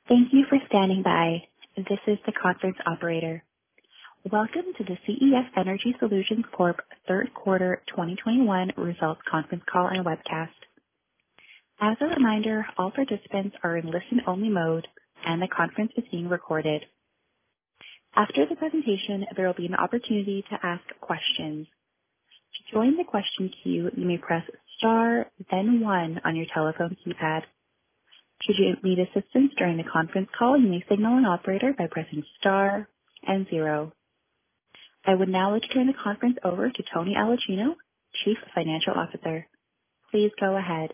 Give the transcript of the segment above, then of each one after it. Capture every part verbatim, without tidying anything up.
Thank you for standing by. This is the conference operator. Welcome to the C E S Energy Solutions Corp third quarter twenty twenty-one results conference call and webcast. As a reminder, all participants are in listen-only mode, and the conference is being recorded. After the presentation, there will be an opportunity to ask questions. To join the question queue, you may press star, then one on your telephone keypad. Should you need assistance during the conference call, you may signal an operator by pressing star and zero. I would now like to turn the conference over to Tony Alacino, Chief Financial Officer. Please go ahead.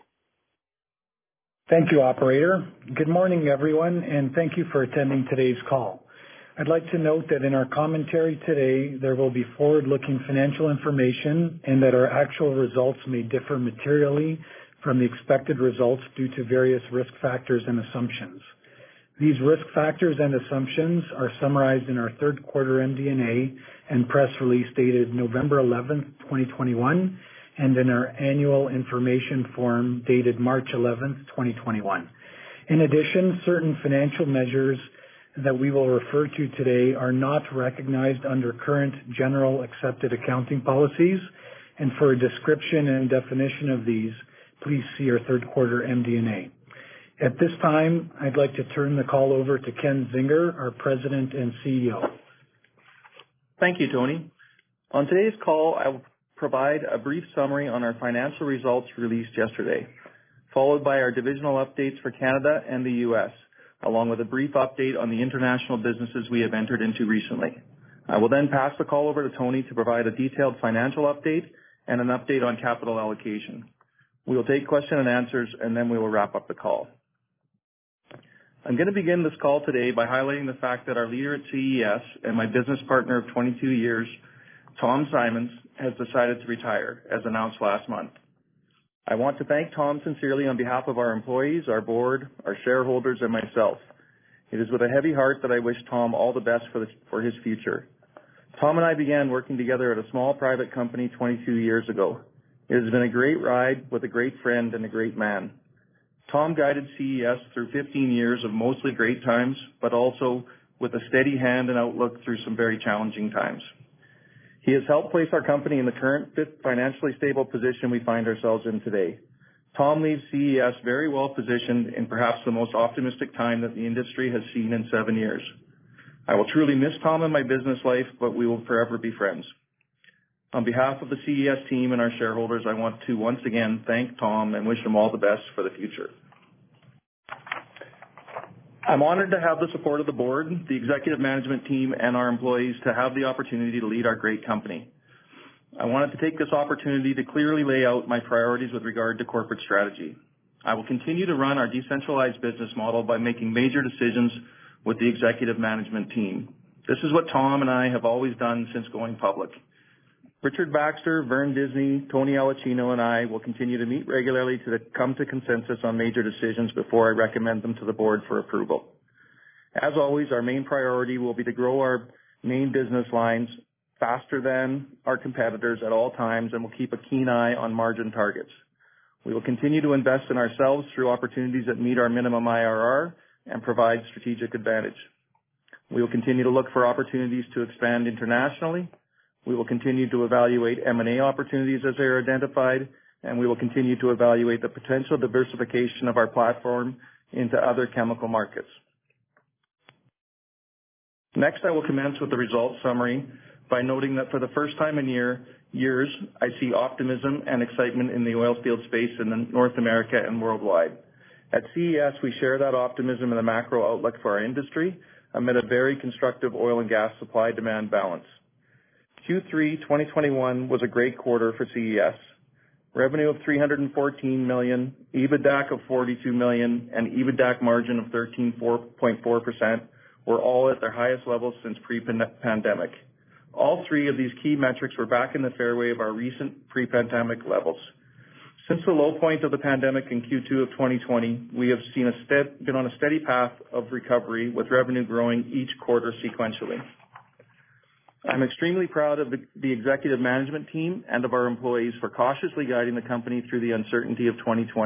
Thank you, operator. Good morning, everyone, and thank you for attending today's call. I'd like to note that in our commentary today, there will be forward-looking financial information and that our actual results may differ materially from the expected results due to various risk factors and assumptions. These risk factors and assumptions are summarized in our third quarter M D and A and press release dated November eleventh, twenty twenty-one, and in our annual information form dated March eleventh, twenty twenty-one. In addition, certain financial measures that we will refer to today are not recognized under current general accepted accounting policies, and for a description and definition of these, please see our third quarter M D and A. At this time, I'd like to turn the call over to Ken Zinger, our President and C E O. Thank you, Tony. On today's call, I will provide a brief summary on our financial results released yesterday, followed by our divisional updates for Canada and the U S, along with a brief update on the international businesses we have entered into recently. I will then pass the call over to Tony to provide a detailed financial update and an update on capital allocation. We will take question and answers, and then we will wrap up the call. I'm going to begin this call today by highlighting the fact that our leader at C E S and my business partner of twenty-two years, Tom Simons, has decided to retire, as announced last month. I want to thank Tom sincerely on behalf of our employees, our board, our shareholders, and myself. It is with a heavy heart that I wish Tom all the best for, the, for his future. Tom and I began working together at a small private company twenty-two years ago. It has been a great ride with a great friend and a great man. Tom guided C E S through fifteen years of mostly great times, but also with a steady hand and outlook through some very challenging times. He has helped place our company in the current financially stable position we find ourselves in today. Tom leaves C E S very well positioned in perhaps the most optimistic time that the industry has seen in seven years. I will truly miss Tom in my business life, but we will forever be friends. On behalf of the C E S team and our shareholders, I want to once again thank Tom and wish him all the best for the future. I'm honored to have the support of the board, the executive management team, and our employees to have the opportunity to lead our great company. I wanted to take this opportunity to clearly lay out my priorities with regard to corporate strategy. I will continue to run our decentralized business model by making major decisions with the executive management team. This is what Tom and I have always done since going public. Richard Baxter, Vern Disney, Tony Alacino, and I will continue to meet regularly to come to consensus on major decisions before I recommend them to the board for approval. As always, our main priority will be to grow our main business lines faster than our competitors at all times, and we'll keep a keen eye on margin targets. We will continue to invest in ourselves through opportunities that meet our minimum I R R and provide strategic advantage. We will continue to look for opportunities to expand internationally. We will continue to evaluate M and A opportunities as they are identified, and we will continue to evaluate the potential diversification of our platform into other chemical markets. Next, I will commence with the results summary by noting that for the first time in year, years, I see optimism and excitement in the oil field space in North America and worldwide. At C E S, we share that optimism and the macro outlook for our industry amid a very constructive oil and gas supply-demand balance. Q three twenty twenty-one was a great quarter for C E S. Revenue of three hundred fourteen million dollars, EBITDA of forty-two million dollars, and EBITDA margin of thirteen point four percent were all at their highest levels since pre-pandemic. All three of these key metrics were back in the fairway of our recent pre-pandemic levels. Since the low point of the pandemic in Q two of twenty twenty, we have seen a stead, been on a steady path of recovery, with revenue growing each quarter sequentially. I'm extremely proud of the, the executive management team and of our employees for cautiously guiding the company through the uncertainty of twenty twenty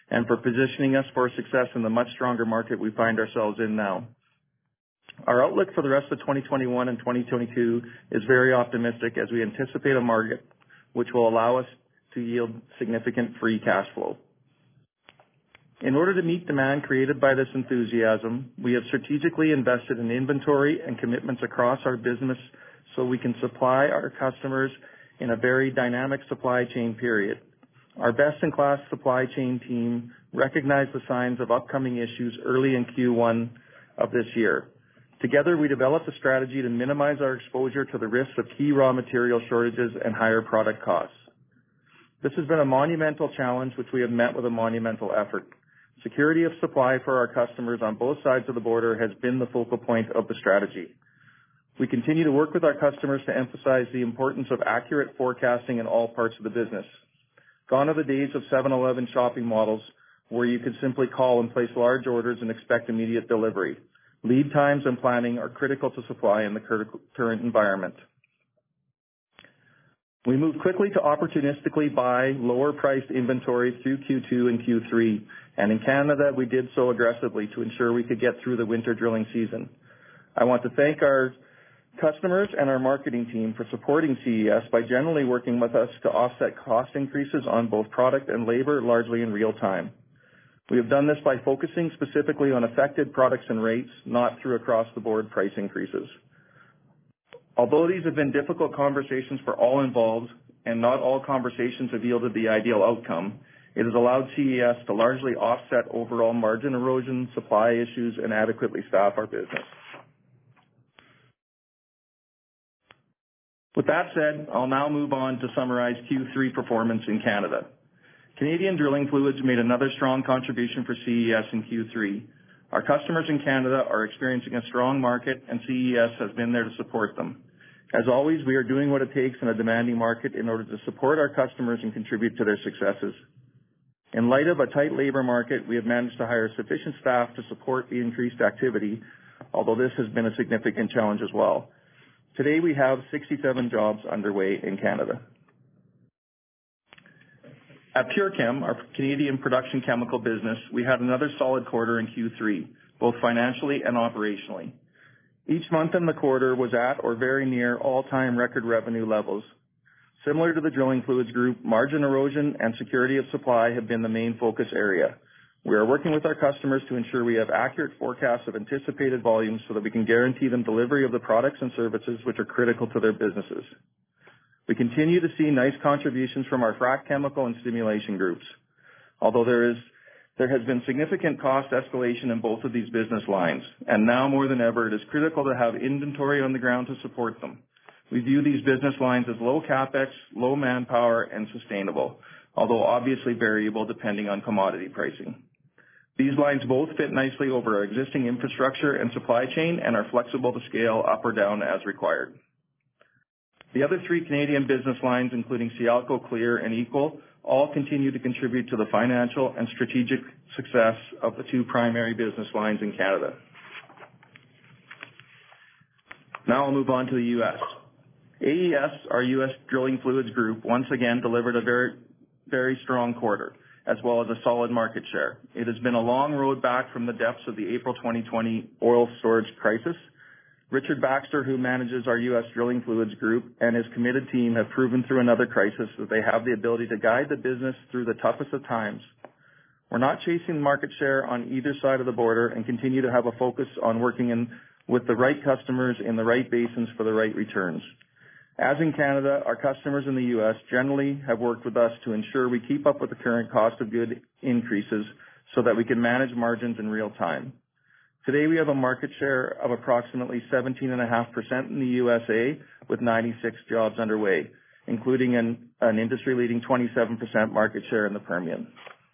and for positioning us for success in the much stronger market we find ourselves in now. Our outlook for the rest of twenty twenty-one and twenty twenty-two is very optimistic as we anticipate a market which will allow us to yield significant free cash flow. In order to meet demand created by this enthusiasm, we have strategically invested in inventory and commitments across our business so we can supply our customers in a very dynamic supply chain period. Our best-in-class supply chain team recognized the signs of upcoming issues early in Q one of this year. Together, we developed a strategy to minimize our exposure to the risks of key raw material shortages and higher product costs. This has been a monumental challenge which we have met with a monumental effort. Security of supply for our customers on both sides of the border has been the focal point of the strategy. We continue to work with our customers to emphasize the importance of accurate forecasting in all parts of the business. Gone are the days of seven eleven shopping models where you could simply call and place large orders and expect immediate delivery. Lead times and planning are critical to supply in the current environment. We moved quickly to opportunistically buy lower-priced inventory through Q two and Q three, and in Canada, we did so aggressively to ensure we could get through the winter drilling season. I want to thank our customers and our marketing team for supporting C E S by generally working with us to offset cost increases on both product and labor largely in real time. We have done this by focusing specifically on affected products and rates, not through across-the-board price increases. Although these have been difficult conversations for all involved, and not all conversations have yielded the ideal outcome, it has allowed C E S to largely offset overall margin erosion, supply issues, and adequately staff our business. With that said, I'll now move on to summarize Q three performance in Canada. Canadian Drilling Fluids made another strong contribution for C E S in Q three. Our customers in Canada are experiencing a strong market, and C E S has been there to support them. As always, we are doing what it takes in a demanding market in order to support our customers and contribute to their successes. In light of a tight labor market, we have managed to hire sufficient staff to support the increased activity, although this has been a significant challenge as well. Today, we have sixty-seven jobs underway in Canada. At PureChem, our Canadian production chemical business, we had another solid quarter in Q three, both financially and operationally. Each month in the quarter was at or very near all-time record revenue levels. Similar to the Drilling Fluids Group, margin erosion and security of supply have been the main focus area. We are working with our customers to ensure we have accurate forecasts of anticipated volumes so that we can guarantee them delivery of the products and services which are critical to their businesses. We continue to see nice contributions from our frac chemical and stimulation groups. Although there is, there has been significant cost escalation in both of these business lines, and now more than ever, it is critical to have inventory on the ground to support them. We view these business lines as low capex, low manpower, and sustainable, although obviously variable depending on commodity pricing. These lines both fit nicely over our existing infrastructure and supply chain and are flexible to scale up or down as required. The other three Canadian business lines, including Sialco, Clear, and Equal, all continue to contribute to the financial and strategic success of the two primary business lines in Canada. Now I'll move on to the U S. A E S, our U S Drilling Fluids Group, once again delivered a very, very strong quarter, as well as a solid market share. It has been a long road back from the depths of the April twenty twenty oil storage crisis. Richard Baxter, who manages our U S Drilling Fluids Group, and his committed team have proven through another crisis that they have the ability to guide the business through the toughest of times. We're not chasing market share on either side of the border and continue to have a focus on working in with the right customers in the right basins for the right returns. As in Canada, our customers in the U S generally have worked with us to ensure we keep up with the current cost of goods increases so that we can manage margins in real time. Today, we have a market share of approximately seventeen point five percent in the U S A with ninety-six jobs underway, including an, an industry-leading twenty-seven percent market share in the Permian.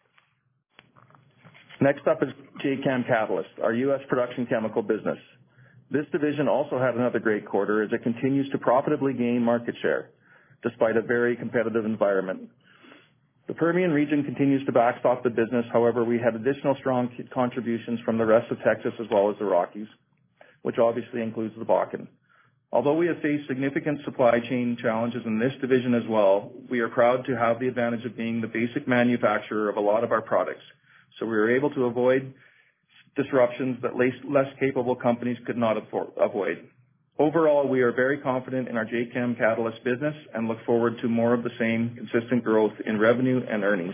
Next up is Jacam Catalyst, our U S production chemical business. This division also had another great quarter as it continues to profitably gain market share, despite a very competitive environment. The Permian region continues to backstop the business. However, we had additional strong contributions from the rest of Texas as well as the Rockies, which obviously includes the Bakken. Although we have faced significant supply chain challenges in this division as well, we are proud to have the advantage of being the basic manufacturer of a lot of our products, so we were able to avoid disruptions that less capable companies could not avoid. Overall, we are very confident in our Jacam Catalyst business and look forward to more of the same consistent growth in revenue and earnings.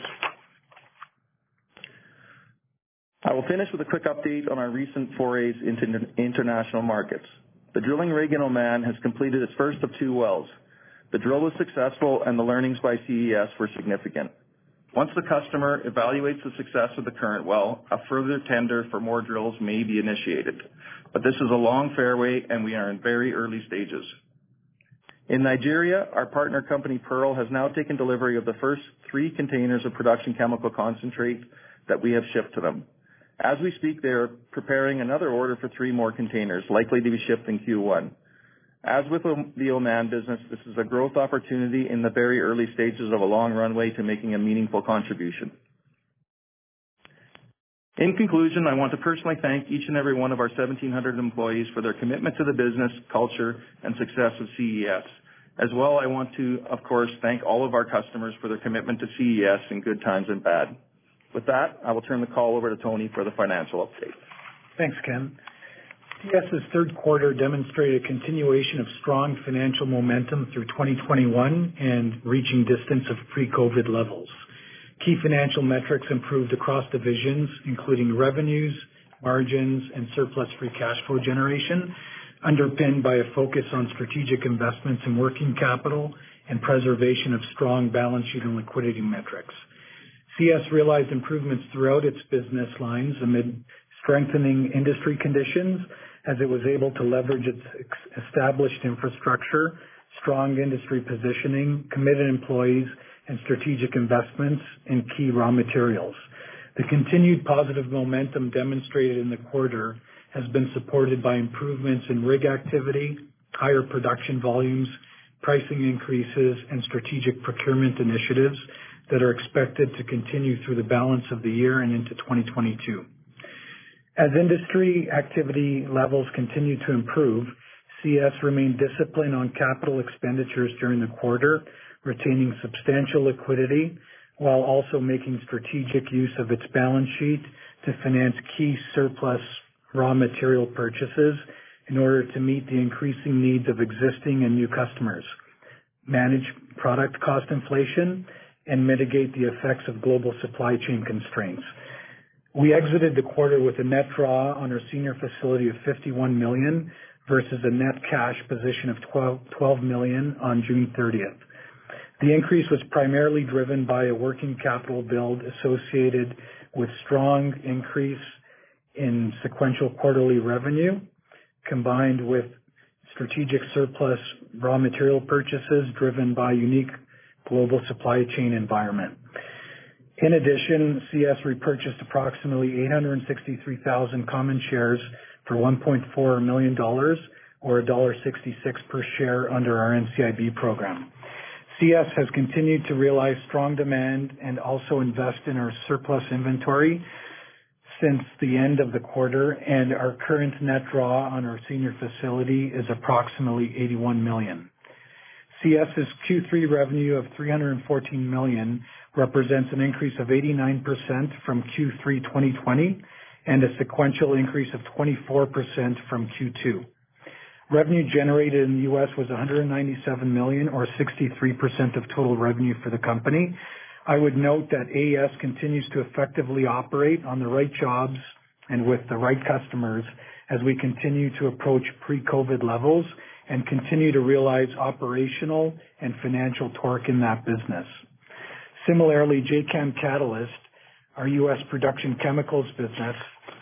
I will finish with a quick update on our recent forays into international markets. The drilling rig in Oman has completed its first of two wells. The drill was successful and the learnings by C E S were significant. Once the customer evaluates the success of the current well, a further tender for more drills may be initiated. But this is a long fairway and we are in very early stages. In Nigeria, our partner company Pearl has now taken delivery of the first three containers of production chemical concentrate that we have shipped to them. As we speak, they are preparing another order for three more containers, likely to be shipped in Q one. As with the Oman business, this is a growth opportunity in the very early stages of a long runway to making a meaningful contribution. In conclusion, I want to personally thank each and every one of our seventeen hundred employees for their commitment to the business, culture, and success of C E S. As well, I want to, of course, thank all of our customers for their commitment to C E S in good times and bad. With that, I will turn the call over to Tony for the financial update. Thanks, Ken. CES's third quarter demonstrated a continuation of strong financial momentum through twenty twenty-one and reaching distance of pre-COVID levels. Key financial metrics improved across divisions, including revenues, margins, and surplus free cash flow generation, underpinned by a focus on strategic investments in working capital and preservation of strong balance sheet and liquidity metrics. C E S realized improvements throughout its business lines amid strengthening industry conditions, as it was able to leverage its established infrastructure, strong industry positioning, committed employees, and strategic investments in key raw materials. The continued positive momentum demonstrated in the quarter has been supported by improvements in rig activity, higher production volumes, pricing increases, and strategic procurement initiatives that are expected to continue through the balance of the year and into twenty twenty-two. As industry activity levels continue to improve, C E S remained disciplined on capital expenditures during the quarter, retaining substantial liquidity while also making strategic use of its balance sheet to finance key surplus raw material purchases in order to meet the increasing needs of existing and new customers, manage product cost inflation, and mitigate the effects of global supply chain constraints. We exited the quarter with a net draw on our senior facility of fifty-one million dollars versus a net cash position of twelve million dollars on June thirtieth. The increase was primarily driven by a working capital build associated with strong increase in sequential quarterly revenue, combined with strategic surplus raw material purchases driven by unique global supply chain environment. In addition, C E S repurchased approximately eight hundred sixty-three thousand common shares for one point four million dollars or one dollar sixty-six per share under our N C I B program. C E S has continued to realize strong demand and also invest in our surplus inventory since the end of the quarter, and our current net draw on our senior facility is approximately eighty-one million dollars. CES's Q three revenue of three hundred fourteen million dollars represents an increase of eighty-nine percent from Q three twenty twenty and a sequential increase of twenty-four percent from Q two. Revenue generated in the U S was one hundred ninety-seven million dollars or sixty-three percent of total revenue for the company. I would note that A E S continues to effectively operate on the right jobs and with the right customers as we continue to approach pre-COVID levels and continue to realize operational and financial torque in that business. Similarly, Jacam Catalyst, our U S production chemicals business,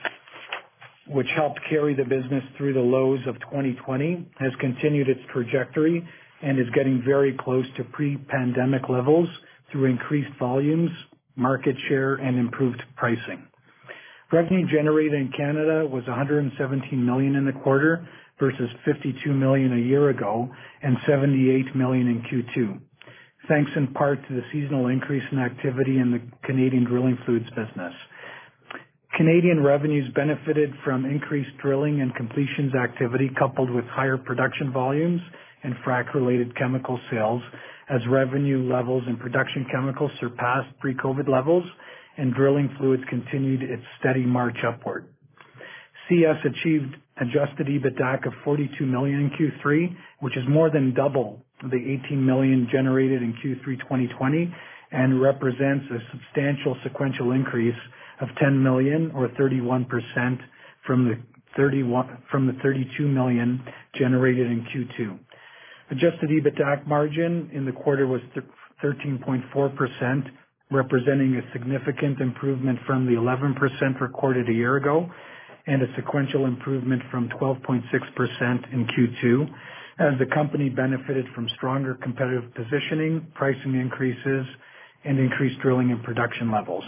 which helped carry the business through the lows of twenty twenty, has continued its trajectory and is getting very close to pre-pandemic levels through increased volumes, market share, and improved pricing. Revenue generated in Canada was one hundred seventeen million dollars in the quarter versus fifty-two million dollars a year ago and seventy-eight million dollars in Q two, thanks in part to the seasonal increase in activity in the Canadian drilling fluids business. Canadian revenues benefited from increased drilling and completions activity coupled with higher production volumes and frac-related chemical sales as revenue levels in production chemicals surpassed pre-COVID levels and drilling fluids continued its steady march upward. C S achieved adjusted EBITDA of forty-two million dollars in Q three, which is more than double the eighteen million dollars generated in Q three twenty twenty and represents a substantial sequential increase of ten million dollars or thirty-one percent from the thirty-one from the thirty-two million dollars generated in Q two. Adjusted EBITDA margin in the quarter was thirteen point four percent, representing a significant improvement from the eleven percent recorded a year ago and a sequential improvement from twelve point six percent in Q two, as the company benefited from stronger competitive positioning, pricing increases, and increased drilling and production levels.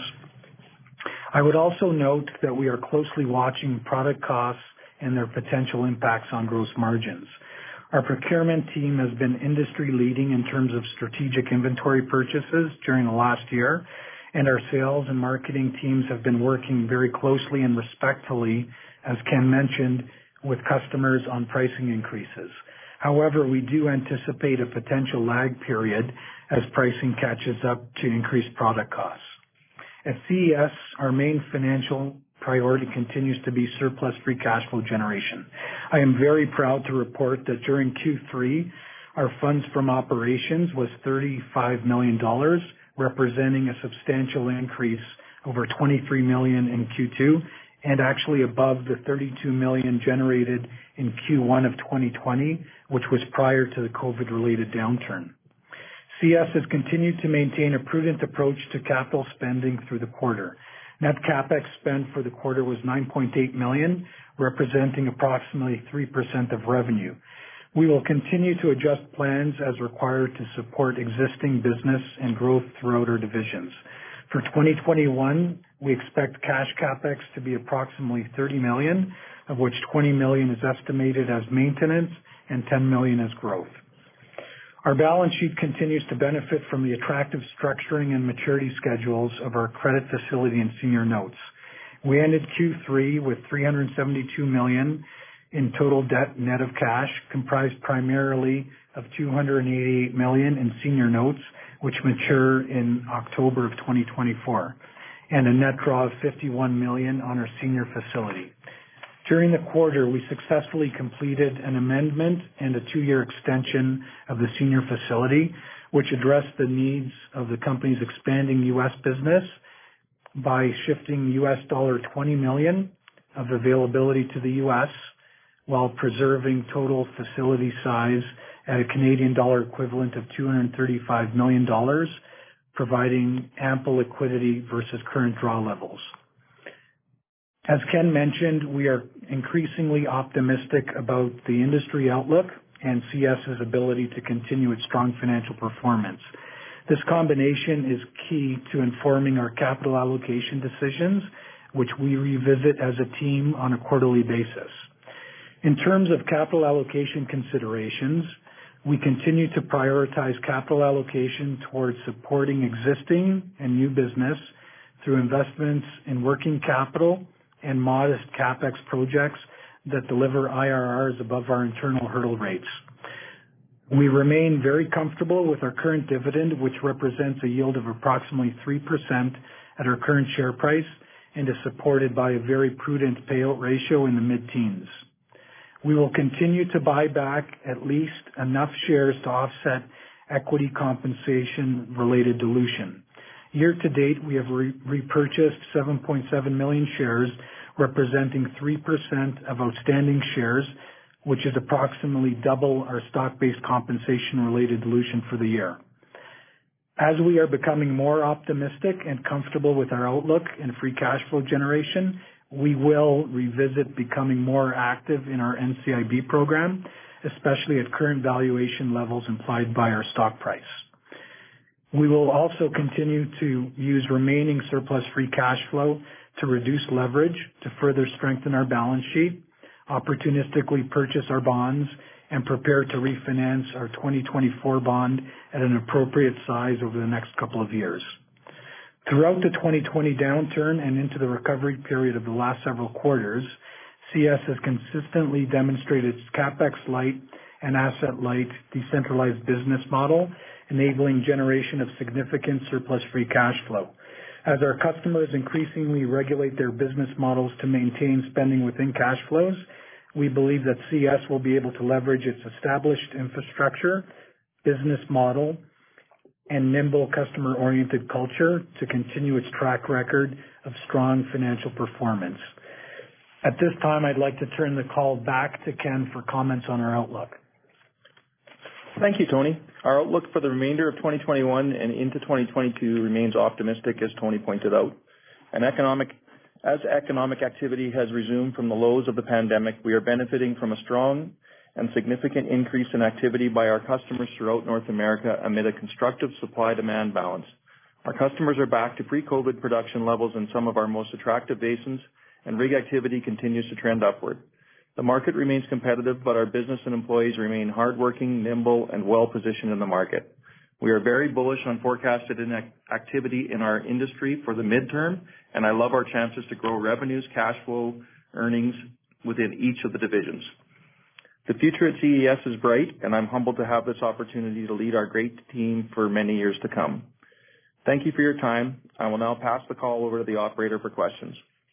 I would also note that we are closely watching product costs and their potential impacts on gross margins. Our procurement team has been industry leading in terms of strategic inventory purchases during the last year, and our sales and marketing teams have been working very closely and respectfully, as Ken mentioned, with customers on pricing increases. However, we do anticipate a potential lag period as pricing catches up to increased product costs. At C E S, our main financial priority continues to be surplus free cash flow generation. I am very proud to report that during Q three, our funds from operations was thirty-five million dollars, representing a substantial increase over twenty-three million dollars in Q two and actually above the thirty-two million dollars generated in Q one of twenty twenty, which was prior to the COVID-related downturn. C S has continued to maintain a prudent approach to capital spending through the quarter. Net capex spend for the quarter was nine point eight million dollars, representing approximately three percent of revenue. We will continue to adjust plans as required to support existing business and growth throughout our divisions. For twenty twenty-one, we expect cash capex to be approximately thirty million dollars, of which twenty million dollars is estimated as maintenance and ten million dollars as growth. Our balance sheet continues to benefit from the attractive structuring and maturity schedules of our credit facility and senior notes. We ended Q three with three hundred seventy-two million dollars in total debt net of cash, comprised primarily of two hundred eighty-eight million dollars in senior notes, which mature in October of twenty twenty-four, and a net draw of fifty-one million dollars on our senior facility. During the quarter, we successfully completed an amendment and a two-year extension of the senior facility, which addressed the needs of the company's expanding U S business by shifting U S dollar twenty million dollars of availability to the U S while preserving total facility size at a Canadian dollar equivalent of two hundred thirty-five million dollars, providing ample liquidity versus current draw levels. As Ken mentioned, we are increasingly optimistic about the industry outlook and CS's ability to continue its strong financial performance. This combination is key to informing our capital allocation decisions, which we revisit as a team on a quarterly basis. In terms of capital allocation considerations, we continue to prioritize capital allocation towards supporting existing and new business through investments in working capital and modest capex projects that deliver I R Rs above our internal hurdle rates. We remain very comfortable with our current dividend, which represents a yield of approximately three percent at our current share price and is supported by a very prudent payout ratio in the mid-teens. We will continue to buy back at least enough shares to offset equity compensation related dilution. Year to date, we have re- repurchased seven point seven million shares, representing three percent of outstanding shares, which is approximately double our stock-based compensation related dilution for the year. As we are becoming more optimistic and comfortable with our outlook and free cash flow generation, we will revisit becoming more active in our N C I B program, especially at current valuation levels implied by our stock price. We will also continue to use remaining surplus free cash flow to reduce leverage, to further strengthen our balance sheet, opportunistically purchase our bonds, and prepare to refinance our twenty twenty-four bond at an appropriate size over the next couple of years. Throughout the twenty twenty downturn and into the recovery period of the last several quarters, C S has consistently demonstrated its capex light and asset light decentralized business model, enabling generation of significant surplus free cash flow. As our customers increasingly regulate their business models to maintain spending within cash flows, we believe that C E S will be able to leverage its established infrastructure, business model, and nimble customer-oriented culture to continue its track record of strong financial performance. At this time, I'd like to turn the call back to Ken for comments on our outlook. Thank you, Tony. Our outlook for the remainder of twenty twenty-one and into twenty twenty-two remains optimistic, as Tony pointed out. And economic, as economic activity has resumed from the lows of the pandemic, we are benefiting from a strong and significant increase in activity by our customers throughout North America amid a constructive supply-demand balance. Our customers are back to pre-COVID production levels in some of our most attractive basins, and rig activity continues to trend upward. The market remains competitive, but our business and employees remain hardworking, nimble, and well-positioned in the market. We are very bullish on forecasted activity in our industry for the midterm, and I love our chances to grow revenues, cash flow, earnings within each of the divisions. The future at C E S is bright, and I'm humbled to have this opportunity to lead our great team for many years to come. Thank you for your time. I will now pass the call over to the operator for questions.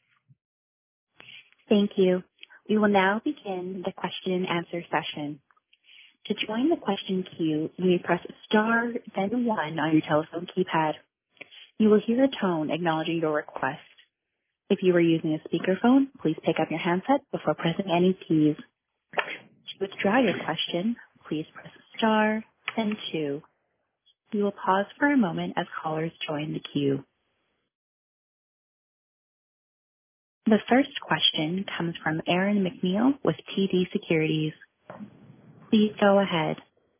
Thank you. We will now begin the question and answer session. To join the question queue, you may press star, then one on your telephone keypad. You will hear a tone acknowledging your request. If you are using a speakerphone, please pick up your handset before pressing any keys. To withdraw your question, please press star, then two. We will pause for a moment as callers join the queue. The first question comes from Aaron MacNeil with T D Securities. Please go ahead.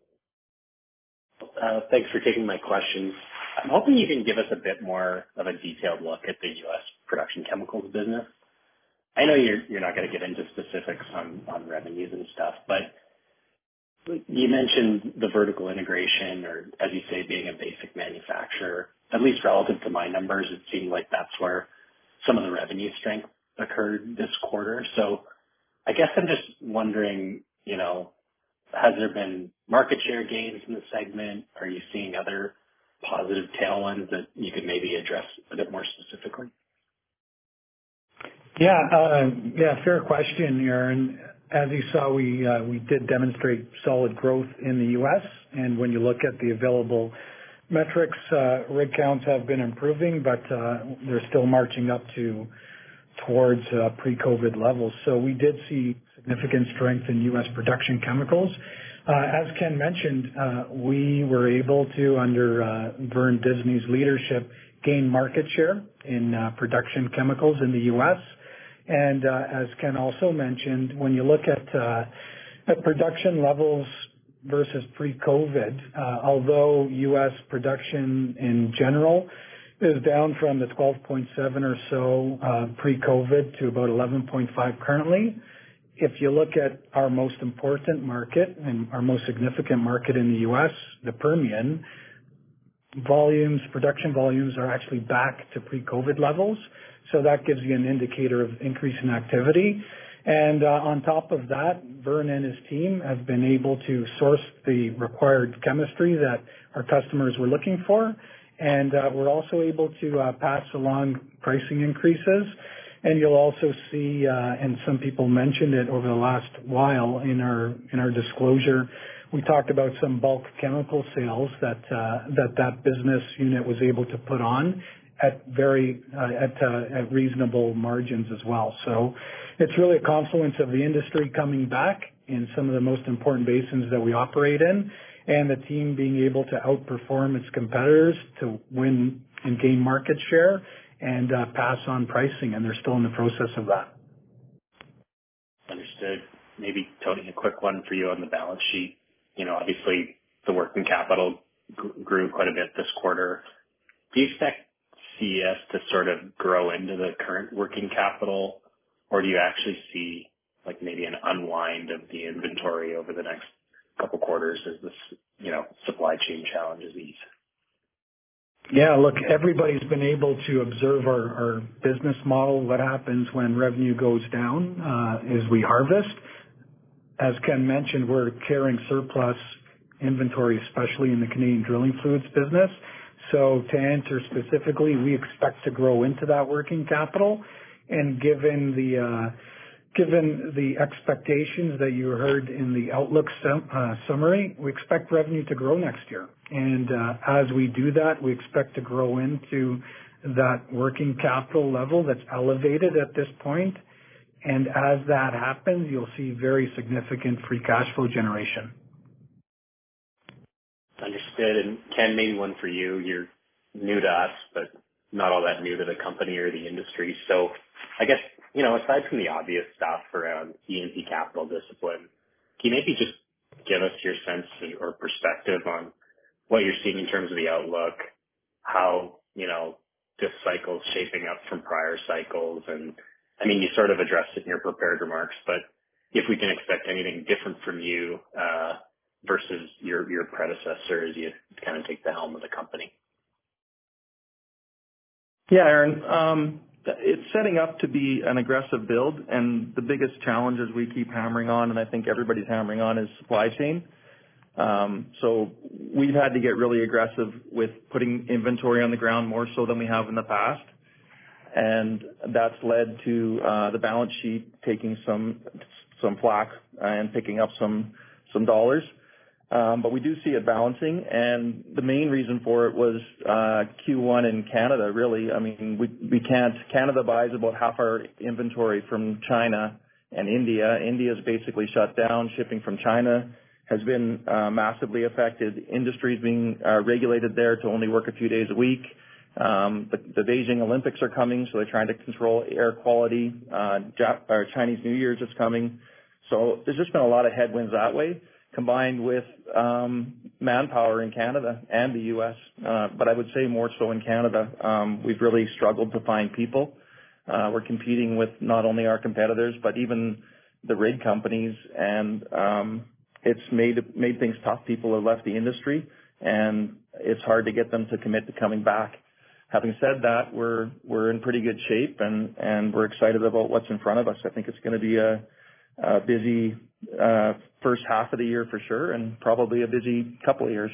Uh, thanks for taking my questions. I'm hoping you can give us a bit more of a detailed look at the U S production chemicals business. I know you're you're not going to get into specifics on, on revenues and stuff, but you mentioned the vertical integration, or as you say, being a basic manufacturer. At least relative to my numbers, it seemed like that's where some of the revenue strength occurred this quarter. So I guess I'm just wondering, you know, has there been market share gains in the segment? Are you seeing other positive tailwinds that you could maybe address a bit more specifically? Yeah, uh, yeah, fair question, Aaron. As you saw, we uh, we did demonstrate solid growth in the U S, and when you look at the available metrics, uh, rig counts have been improving, but uh, they're still marching up to towards uh, pre-COVID levels. So we did see significant strength in U S production chemicals. Uh, as Ken mentioned, uh, we were able to, under uh, Vern Disney's leadership, gain market share in uh, production chemicals in the U S. And uh, as Ken also mentioned, when you look at, uh, at production levels versus pre-COVID, uh, although U S production in general is down from the twelve point seven or so uh, pre-COVID to about eleven point five currently, if you look at our most important market and our most significant market in the U S, the Permian, volumes, production volumes are actually back to pre-COVID levels. So that gives you an indicator of increase in activity. And uh, on top of that, Vern and his team have been able to source the required chemistry that our customers were looking for. And uh, we're also able to uh, pass along pricing increases. And you'll also see, uh, and some people mentioned it over the last while in our in our disclosure, we talked about some bulk chemical sales that uh, that that business unit was able to put on at very uh, at uh, at reasonable margins as well. So it's really a confluence of the industry coming back in some of the most important basins that we operate in, and the team being able to outperform its competitors to win and gain market share and uh, pass on pricing, and they're still in the process of that. Understood. Maybe, Tony, a quick one for you on the balance sheet. You know, obviously the working capital grew quite a bit this quarter. Do you expect C E S to sort of grow into the current working capital, or do you actually see like maybe an unwind of the inventory over the next couple quarters as this, you know, supply chain challenges ease? Yeah, look, everybody's been able to observe our, our business model. What happens when revenue goes down uh, is we harvest. As Ken mentioned, we're carrying surplus inventory, especially in the Canadian drilling fluids business. So to answer specifically, we expect to grow into that working capital, and given the uh, given the expectations that you heard in the outlook sum, uh, summary, we expect revenue to grow next year. And uh, as we do that, we expect to grow into that working capital level that's elevated at this point. And as that happens, you'll see very significant free cash flow generation. Understood. And Ken, maybe one for you. You're new to us, but not all that new to the company or the industry. So I guess, you know, aside from the obvious stuff around E and P capital discipline, can you maybe just give us your sense or perspective on what you're seeing in terms of the outlook, how, you know, this cycle's shaping up from prior cycles? And I mean, you sort of addressed it in your prepared remarks, but if we can expect anything different from you uh, versus your, your predecessor as you kind of take the helm of the company. Yeah, Aaron, um, it's setting up to be an aggressive build, and the biggest challenges we keep hammering on, and I think everybody's hammering on, is supply chain. Um, so we've had to get really aggressive with putting inventory on the ground more so than we have in the past. And that's led to uh, the balance sheet taking some some flack and picking up some some dollars. Um, but we do see it balancing, and the main reason for it was uh, Q one in Canada, really. I mean, we we can't – Canada buys about half our inventory from China and India. India's basically shut down. Shipping from China has been uh, massively affected. Industry's being uh, regulated there to only work a few days a week. Um, the, the Beijing Olympics are coming, so they're trying to control air quality. Uh, Jap- or Chinese New Year's is coming. So there's just been a lot of headwinds that way, combined with um, manpower in Canada and the U S, uh, but I would say more so in Canada. Um, we've really struggled to find people. Uh, we're competing with not only our competitors, but even the rig companies, and um, it's made made things tough. People have left the industry, and it's hard to get them to commit to coming back. Having said that, we're we're in pretty good shape, and, and we're excited about what's in front of us. I think it's going to be a, a busy uh, first half of the year for sure, and probably a busy couple of years.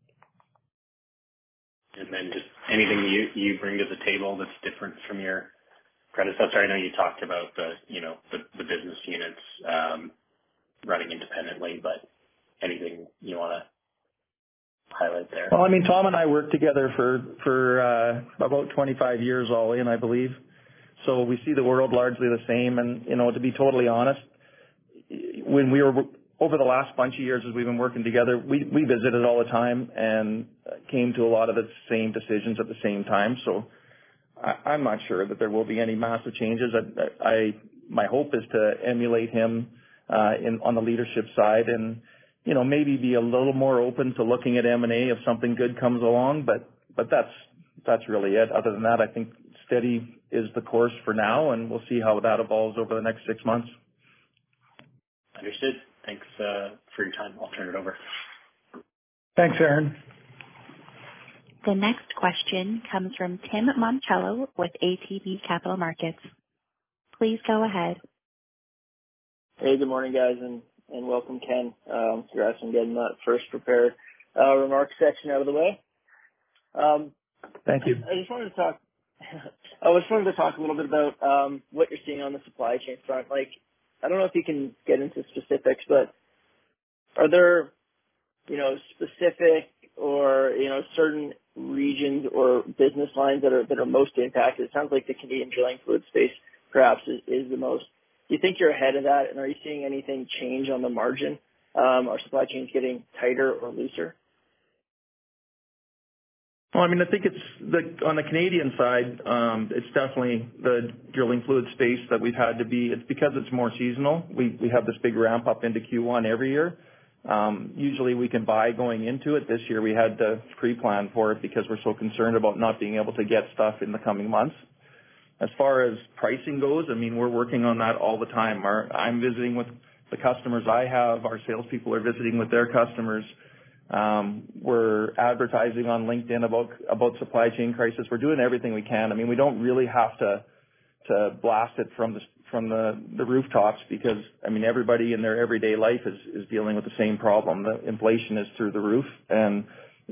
And then just anything you, you bring to the table that's different from your predecessor. I know you talked about the, you know, the, the business units um, running independently, but anything you want to highlight there? Well, I mean, Tom and I worked together for for uh, about twenty-five years all in, I believe. So we see the world largely the same. And, you know, to be totally honest, when we were over the last bunch of years as we've been working together, we, we visited all the time and came to a lot of the same decisions at the same time. So I, I'm not sure that there will be any massive changes. I, I my hope is to emulate him uh, in on the leadership side, and you know, maybe be a little more open to looking at M and A if something good comes along, but but that's that's really it. Other than that, I think steady is the course for now, and we'll see how that evolves over the next six months. Understood. Thanks uh, for your time. I'll turn it over. Thanks, Aaron. The next question comes from Tim Moncello with A T B Capital Markets. Please go ahead. Hey, good morning, guys, and and welcome, Ken. Um, congrats on getting that first prepared uh, remarks section out of the way. Um, Thank you. I just wanted to talk. I just wanted to talk a little bit about um, what you're seeing on the supply chain front. Like, I don't know if you can get into specifics, but are there, you know, specific or you know certain regions or business lines that are that are most impacted? It sounds like the Canadian drilling fluid space perhaps is, is the most. Do you think you're ahead of that, and are you seeing anything change on the margin? Um, are supply chains getting tighter or looser? Well, I mean, I think it's the, on the Canadian side, um, it's definitely the drilling fluid space that we've had to be. It's because it's more seasonal. We we have this big ramp up into Q one every year. Um, usually we can buy going into it. This year we had to pre-plan for it because we're so concerned about not being able to get stuff in the coming months. As far as pricing goes, I mean, we're working on that all the time. Our, I'm visiting with the customers I have. Our salespeople are visiting with their customers. Um, we're advertising on LinkedIn about about supply chain crisis. We're doing everything we can. I mean, we don't really have to to blast it from the from the, the rooftops because I mean everybody in their everyday life is is dealing with the same problem. The inflation is through the roof, and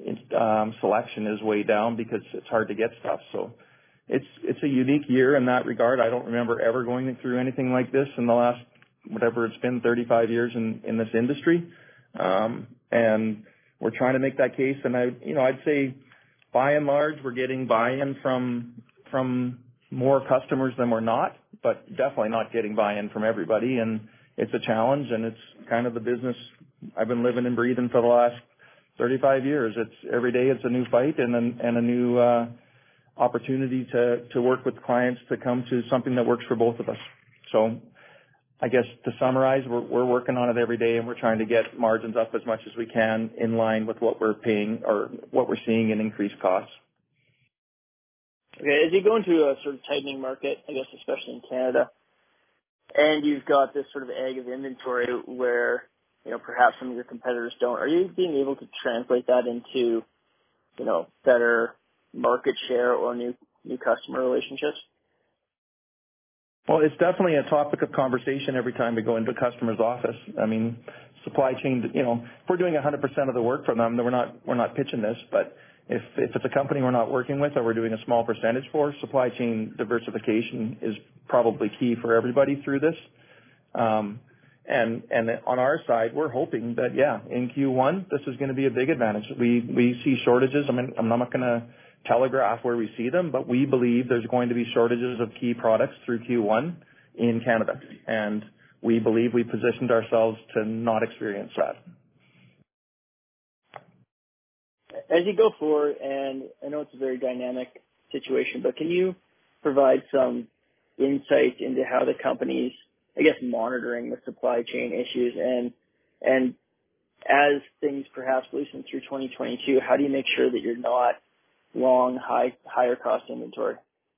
um, selection is way down because it's hard to get stuff. So it's it's a unique year in that regard. I don't remember ever going through anything like this in the last, whatever it's been, thirty-five years in, in this industry. Um, and we're trying to make that case. And I, you know, I'd say by and large, we're getting buy-in from, from more customers than we're not, but definitely not getting buy-in from everybody. And it's a challenge, and it's kind of the business I've been living and breathing for the last thirty-five years. It's every day it's a new fight and a, and a new, uh, opportunity to, to work with clients to come to something that works for both of us. So I guess to summarize, we're, we're working on it every day, and we're trying to get margins up as much as we can in line with what we're paying or what we're seeing in increased costs. Okay, as you go into a sort of tightening market, I guess especially in Canada, and you've got this sort of egg of inventory where, you know, perhaps some of your competitors don't, are you being able to translate that into, you know, better market share or new new customer relationships? Well, it's definitely a topic of conversation every time we go into a customer's office. I mean, supply chain, you know, if we're doing one hundred percent of the work for them, then we're not we're not pitching this. But if if it's a company we're not working with or we're doing a small percentage for, supply chain diversification is probably key for everybody through this. Um, and and on our side, we're hoping that, yeah, in Q one, this is going to be a big advantage. We we see shortages. I mean, I'm not going to telegraph where we see them, but we believe there's going to be shortages of key products through Q one in Canada, and we believe we positioned ourselves to not experience that. As you go forward, and I know it's a very dynamic situation, but can you provide some insight into how the company's, I guess, monitoring the supply chain issues, and and as things perhaps loosen through twenty twenty-two, how do you make sure that you're not long, high, higher cost inventory?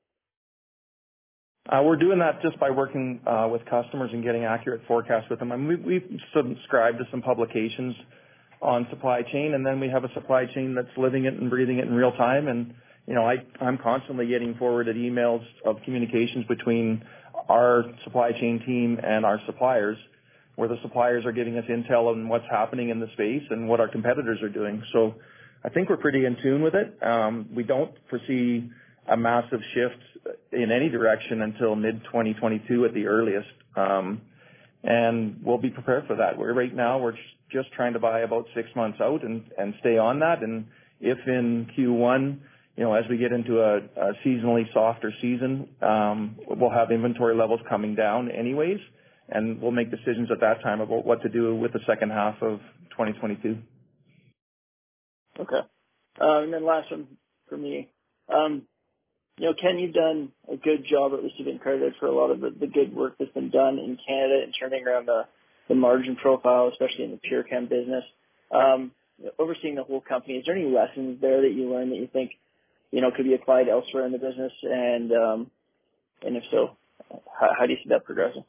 Uh, we're doing that just by working uh, with customers and getting accurate forecasts with them. I mean, we, we've subscribed to some publications on supply chain, and then we have a supply chain that's living it and breathing it in real time. And, you know, I, I'm constantly getting forwarded emails of communications between our supply chain team and our suppliers, where the suppliers are giving us intel on what's happening in the space and what our competitors are doing. So I think we're pretty in tune with it. Um, we don't foresee a massive shift in any direction until mid twenty twenty-two at the earliest. Um, and we'll be prepared for that. We're right now, we're just trying to buy about six months out and, and stay on that. And if in Q one, you know, as we get into a, a seasonally softer season, um, we'll have inventory levels coming down anyways, and we'll make decisions at that time about what to do with the second half of twenty twenty-two. Okay. Um, and then last one for me. Um, you know, Ken, you've done a good job, at least you've been credited for a lot of the, the good work that's been done in Canada in turning around the, the margin profile, especially in the PureChem business. Um, overseeing the whole company, is there any lessons there that you learned that you think, you know, could be applied elsewhere in the business? And um, and if so, how, how do you see that progressing?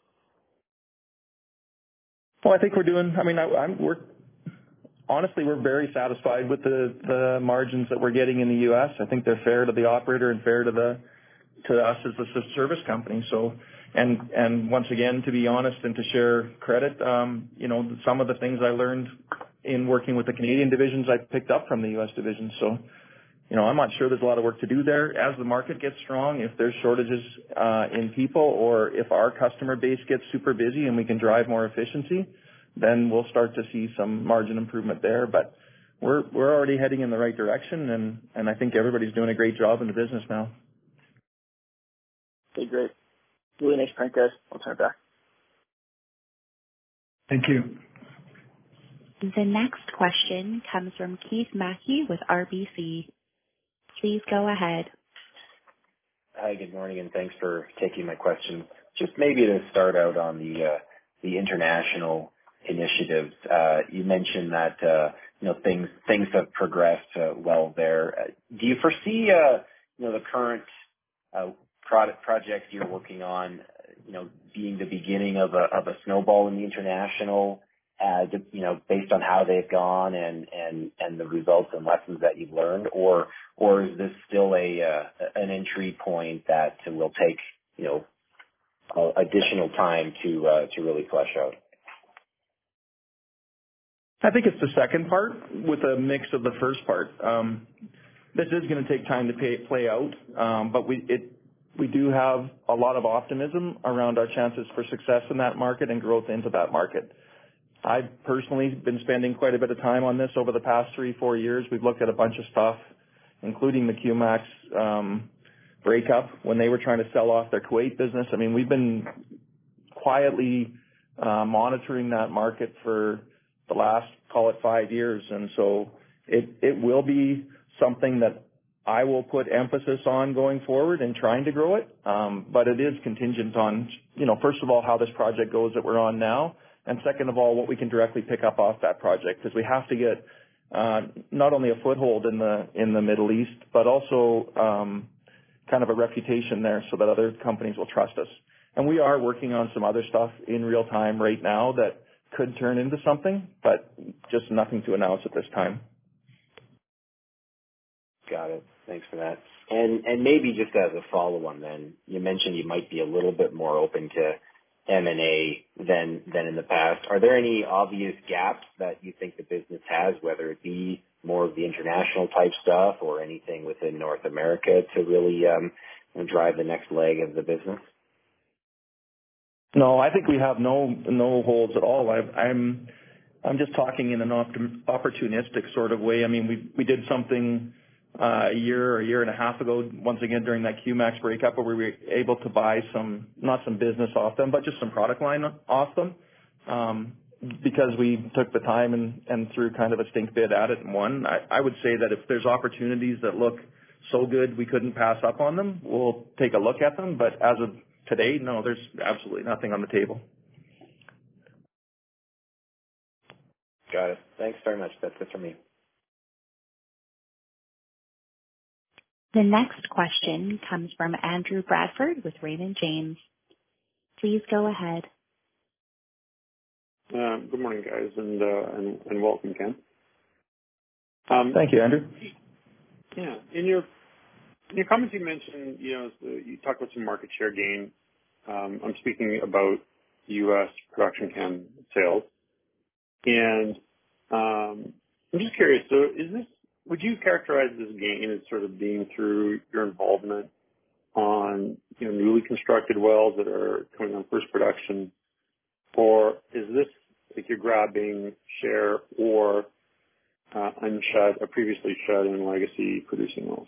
Well, I think we're doing, I mean, I, I'm, we're, honestly, we're very satisfied with the, the margins that we're getting in the U S. I think they're fair to the operator and fair to the, to us as a service company. So, and, and once again, to be honest and to share credit, um, you know, some of the things I learned in working with the Canadian divisions, I picked up from the U S division. So, you know, I'm not sure there's a lot of work to do there. As the market gets strong, if there's shortages uh, in people, or if our customer base gets super busy and we can drive more efficiency, then we'll start to see some margin improvement there. But we're we're already heading in the right direction, and, and I think everybody's doing a great job in the business now. Okay, great. Really nice print, guys. I'll turn it back. Thank you. The next question comes from Keith Mackey with R B C. Please go ahead. Hi, good morning, and thanks for taking my question. Just maybe to start out on the uh, the international initiatives, uh, you mentioned that uh, you know things things have progressed uh, well there. Uh, do you foresee uh, you know the current uh, product projects you're working on, you know, being the beginning of a of a snowball in the international? Uh, you know, based on how they've gone and, and, and the results and lessons that you've learned, or or is this still a uh, an entry point that will take, you know, uh, additional time to uh, to really flesh out? I think it's the second part with a mix of the first part. Um, this is going to take time to pay, play out, um, but we it we do have a lot of optimism around our chances for success in that market and growth into that market. I've personally been spending quite a bit of time on this over the past three, four years. We've looked at a bunch of stuff, including the Q MAX um, breakup when they were trying to sell off their Kuwait business. I mean, we've been quietly uh, monitoring that market for the last, call it five years. And so it, it will be something that I will put emphasis on going forward and trying to grow it. Um, but it is contingent on, you know, first of all, how this project goes that we're on now. And second of all, what we can directly pick up off that project, because we have to get uh, not only a foothold in the in the Middle East, but also um, kind of a reputation there so that other companies will trust us. And we are working on some other stuff in real time right now that could turn into something, but just nothing to announce at this time. Got it. Thanks for that. And and maybe just as a follow-on then, you mentioned you might be a little bit more open to M and A than than in the past. Are there any obvious gaps that you think the business has, whether it be more of the international type stuff or anything within North America to really um, drive the next leg of the business? No, I think we have no no holes at all. I, I'm I'm just talking in an opt- opportunistic sort of way. I mean, we we did something uh, a year or a year and a half ago, once again during that Q MAX breakup, where we were able to buy some, not some business off them, but just some product line off them, um, because we took the time and, and threw kind of a stink bid at it and won. I, I would say that if there's opportunities that look so good we couldn't pass up on them, we'll take a look at them. But as of today, no, there's absolutely nothing on the table. Got it. Thanks very much. That's it for me. The next question comes from Andrew Bradford with Raymond James. Please go ahead. Uh, good morning, guys, and, uh, and and welcome, Ken. Um, Thank you, Andrew. Yeah, in your in your comments, you mentioned you know you talked about some market share gain. Um, I'm speaking about U S production chem sales, and um, I'm just curious. So, is this would you characterize this gain as sort of being through your involvement on you know newly constructed wells that are coming on first production, or is this like you're grabbing share or uh, unshut or previously shut in legacy producing wells?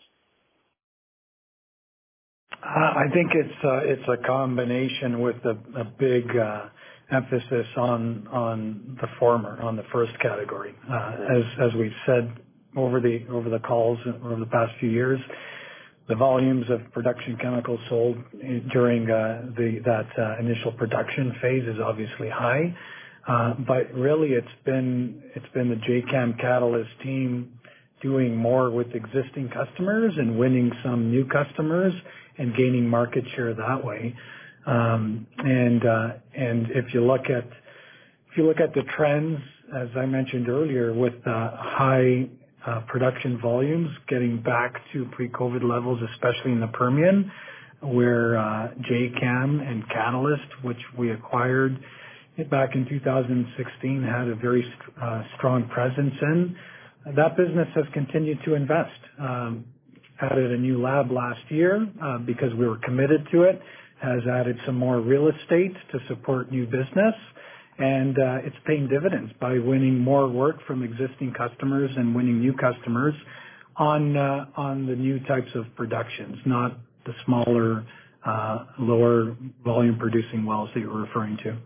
Uh, I think it's uh, it's a combination with a, a big uh, emphasis on on the former, on the first category. Uh, as as we've said over the over the calls over the past few years, the volumes of production chemicals sold during uh, the that uh, initial production phase is obviously high, uh, but really it's been it's been the Jacam Catalyst team doing more with existing customers and winning some new customers and gaining market share that way. Um, and uh, and if you look at if you look at the trends, as I mentioned earlier, with uh, high uh, production volumes getting back to pre-COVID levels, especially in the Permian, where uh, Jacam and Catalyst, which we acquired back in two thousand sixteen, had a very uh, strong presence in. That business has continued to invest. Um, added a new lab last year uh, because we were committed to it, has added some more real estate to support new business, and uh, it's paying dividends by winning more work from existing customers and winning new customers on uh, on the new types of productions, not the smaller, uh, lower volume producing wells that you're referring to.